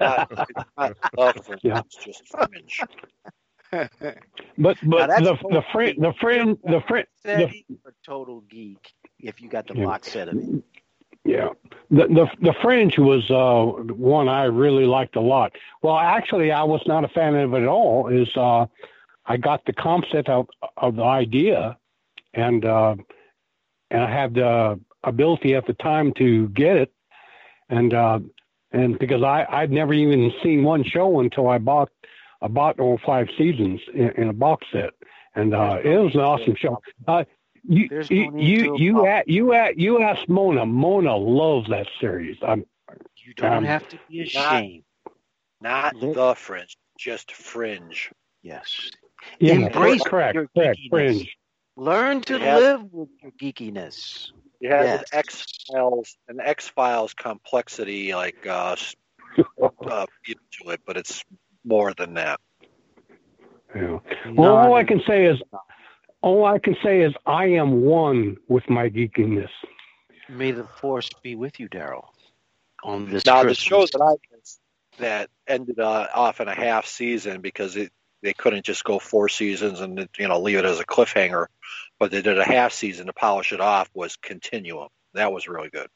F: Yeah, it's just Fringe.
G: But the Fringe
E: a total geek if you got the box set of it.
G: Yeah, the Fringe was one I really liked a lot. Well, actually, I was not a fan of it at all. I got the concept of the idea, and I had the ability at the time to get it, and because I'd never even seen one show until I bought all 5 seasons in a box set, and it was an awesome show. You asked Mona. Mona loves that series.
E: You don't have to be ashamed.
F: Not the Fringe, just Fringe.
E: Yes.
G: Yeah,
E: embrace
G: correct,
E: your geekiness.
G: Fringe.
E: Learn to live with your geekiness.
F: You have an X-Files complexity, like to it, but it's more than that.
G: Yeah. Well, all I can say is I am one with my geekiness.
E: May the force be with you, Daryl. On this
F: now,
E: Christmas.
F: the shows that I missed that ended off in a half season because they couldn't just go 4 seasons and leave it as a cliffhanger, but they did a half season to polish it off. Was Continuum. That was really good.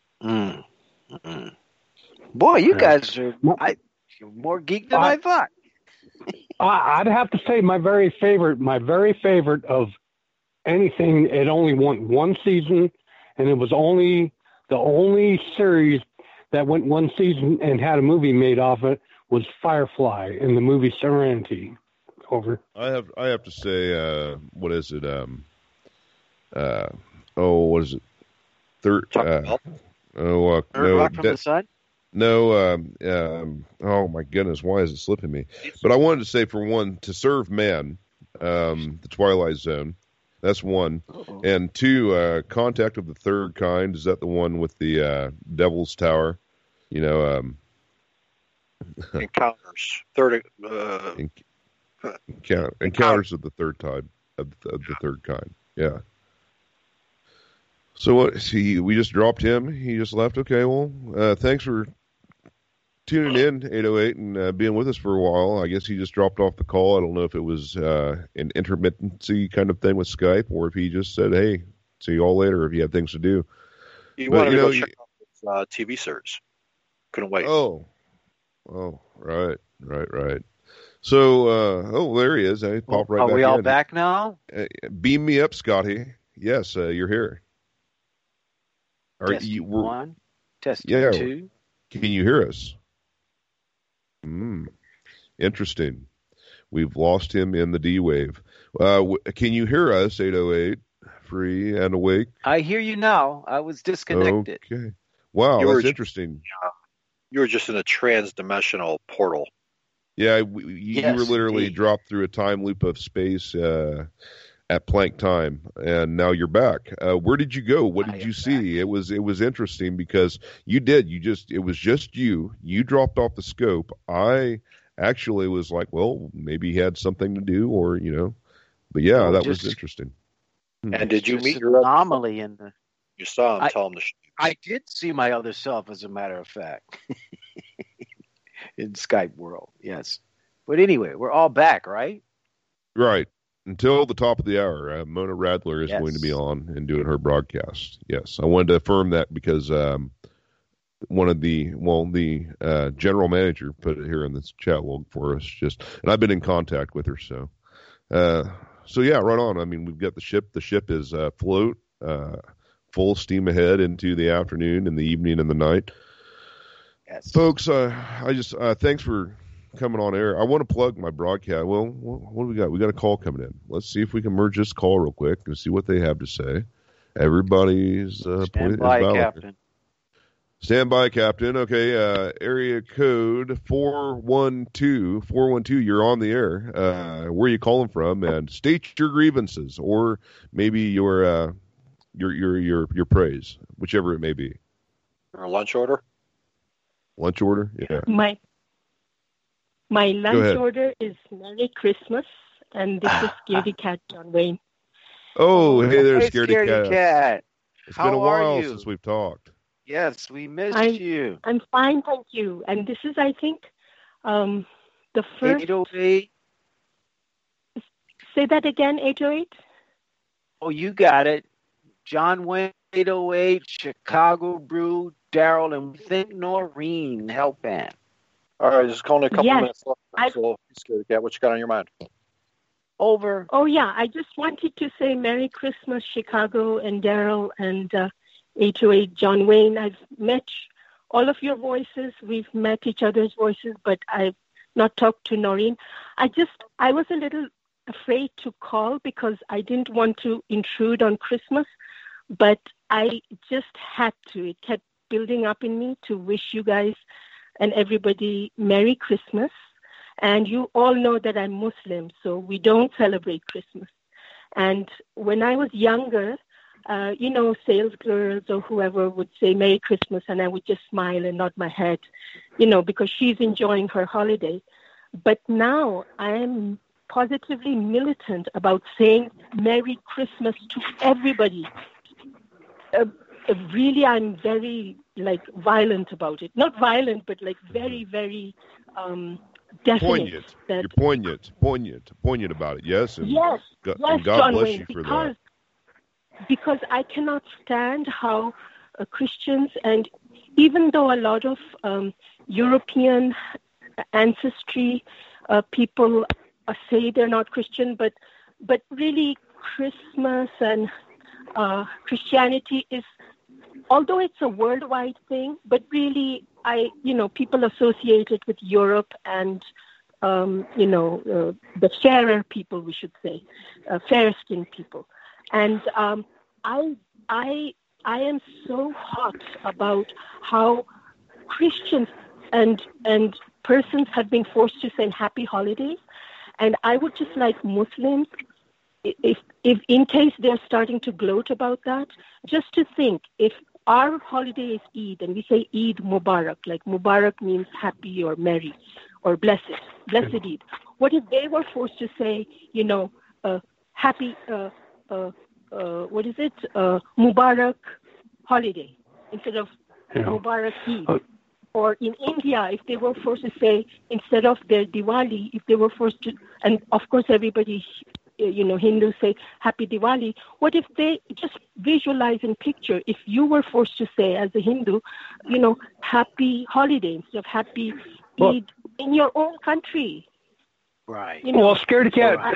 E: Boy, you guys are more geek than I thought.
G: I'd have to say my very favorite of anything. It only went 1 season, and it was the only series that went 1 season and had a movie made off it was Firefly in the movie Serenity. Over.
B: I have to say, what is it? What is it? Third
E: Rock from the Sun?
B: No, oh my goodness, why is it slipping me? But I wanted to say, for one, To Serve Man, The Twilight Zone. That's one. Uh-oh. And two, Contact of the Third Kind. Is that the one with the Devil's Tower? You know,
F: Encounters.
B: Encounters of the Third Kind. Of the Third Kind. Yeah. So what? See, we just dropped him. He just left. Okay, well, thanks for tuning in, 808, and being with us for a while. I guess he just dropped off the call. I don't know if it was an intermittency kind of thing with Skype, or if he just said, "Hey, see you all later," if you have things to do.
F: He wanted to go check out his TV series. Couldn't wait.
B: Oh, right. So, there he is. He popped right back in.
E: Are we all back now?
B: Beam me up, Scotty. Yes, you're here.
E: Testing one. Testing two.
B: Can you hear us? Interesting. We've lost him in the D wave. Can you hear us, 808, free and awake?
E: I hear you now. I was disconnected.
B: Okay. Wow, that's interesting.
F: You were just in a trans-dimensional portal.
B: Yeah, you were literally dropped through a time loop of space at Planck time, and now you're back. Where did you go? What did you see? It was interesting because it was just you. You dropped off the scope. I actually was like, well, maybe he had something to do, or but yeah, that was interesting.
F: And did you meet your
E: anomaly in the?
F: You saw him. Tell him to.
E: I did see my other self, as a matter of fact, in Skype world. Yes, but anyway, we're all back, right?
B: Right. Until the top of the hour, Mona Radler is going to be on and doing her broadcast. Yes, I wanted to affirm that because one of the general manager put it here in this chat log for us. And I've been in contact with her. So yeah, right on. I mean, we've got the ship. The ship is afloat, full steam ahead into the afternoon and the evening and the night.
E: Yes,
B: folks. I just thanks for coming on air. I want to plug my broadcast. Well, what do we got? We got a call coming in. Let's see if we can merge this call real quick and see what they have to say. Everybody's
E: stand by, Captain.
B: Stand by, Captain. Okay, area code 412. 412, you're on the air. Where are you calling from? And state your grievances, or maybe your praise, whichever it may be.
F: Or a lunch order?
B: Lunch order? Yeah.
I: My lunch order is Merry Christmas, and this is Scaredy Cat John Wayne.
B: Oh, hey there, Scaredy
E: Cat.
B: It's been a while since we've talked.
E: Yes, we missed you.
I: I'm fine, thank you. And this is, I think, the first...
E: 808?
I: Say that again, 808?
E: Oh, you got it. John Wayne, 808, Chicago Brew, Daryl, and we think Noreen Helpan.
F: All right, just calling a couple minutes left. So, Scaredy Cat, what you got on your mind?
E: Over.
I: Oh, yeah, I just wanted to say Merry Christmas, Chicago, and Daryl, and 808 John Wayne. I've met all of your voices. We've met each other's voices, but I've not talked to Noreen. I was a little afraid to call because I didn't want to intrude on Christmas, but I just had to. It kept building up in me to wish you guys and everybody Merry Christmas. And you all know that I'm Muslim, so we don't celebrate Christmas. And when I was younger, sales girls or whoever would say Merry Christmas, and I would just smile and nod my head, because she's enjoying her holiday. But now I am positively militant about saying Merry Christmas to everybody. Really, I'm very, violent about it. Not violent, but, very, very definite.
B: You're poignant about it, yes? And
I: yes,
B: God
I: John
B: bless
I: Wayne,
B: you for that.
I: Because I cannot stand how Christians, and even though a lot of European ancestry people say they're not Christian, but really Christmas and Christianity is, although it's a worldwide thing, but really people associate it with Europe and the fairer people, we should say, fair-skinned people. And I I am so hot about how Christians and persons have been forced to say happy holidays. And I would just like Muslims, if in case they're starting to gloat about that, just to think, if our holiday is Eid and we say Eid Mubarak, like Mubarak means happy or merry or blessed Eid. What if they were forced to say, happy, Mubarak holiday instead of Mubarak Eid? Or in India, if they were forced to say, instead of their Diwali, if they were forced to, and of course everybody, Hindus say Happy Diwali, what if they just visualize in picture, if you were forced to say as a Hindu, happy holiday instead of happy Eid in your own country?
E: Right.
G: Well, Scaredy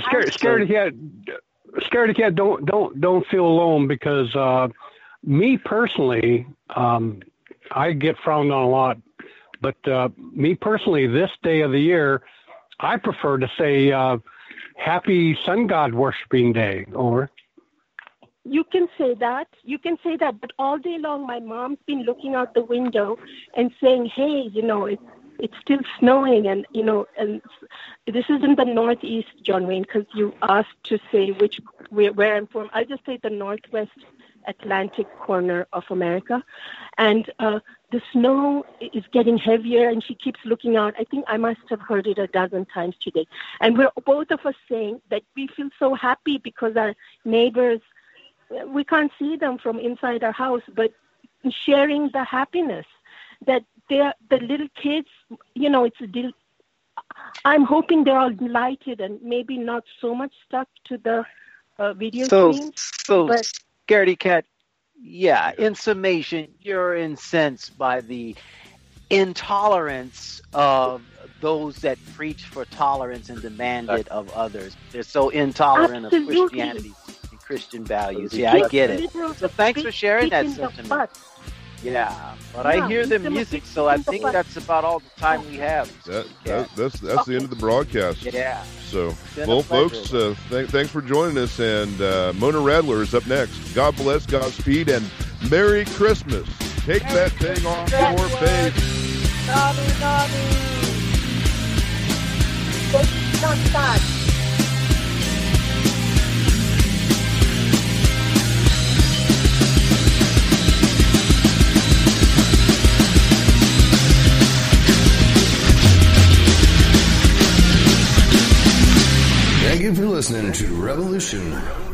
G: Cat, don't feel alone, because me personally, I get frowned on a lot. But me personally, this day of the year, I prefer to say Happy Sun God Worshipping Day. Or
I: you can say that. But all day long, my mom's been looking out the window and saying, "Hey, it's still snowing," and and this is in the Northeast, John Wayne, because you asked to say where I'm from. I just say the Northwest Atlantic corner of America, and the snow is getting heavier, and she keeps looking out. I think I must have heard it a dozen times today, and we're both of us saying that we feel so happy because our neighbors, we can't see them from inside our house, but sharing the happiness that the little kids, I'm hoping they're all delighted and maybe not so much stuck to the video screens.
E: But Scaredy Cat, in summation, you're incensed by the intolerance of those that preach for tolerance and demand it of others. They're so intolerant of Christianity and Christian values. Yeah, I get it. So thanks for sharing that sentiment. Yeah, but I hear the music, so I think that's about all the time we have.
B: That's the end of the broadcast.
E: Yeah.
B: So, well, folks, thanks for joining us, and Mona Radler is up next. God bless, Godspeed, and Merry Christmas. Take that thing off your face.
H: Thank you for listening to Revolution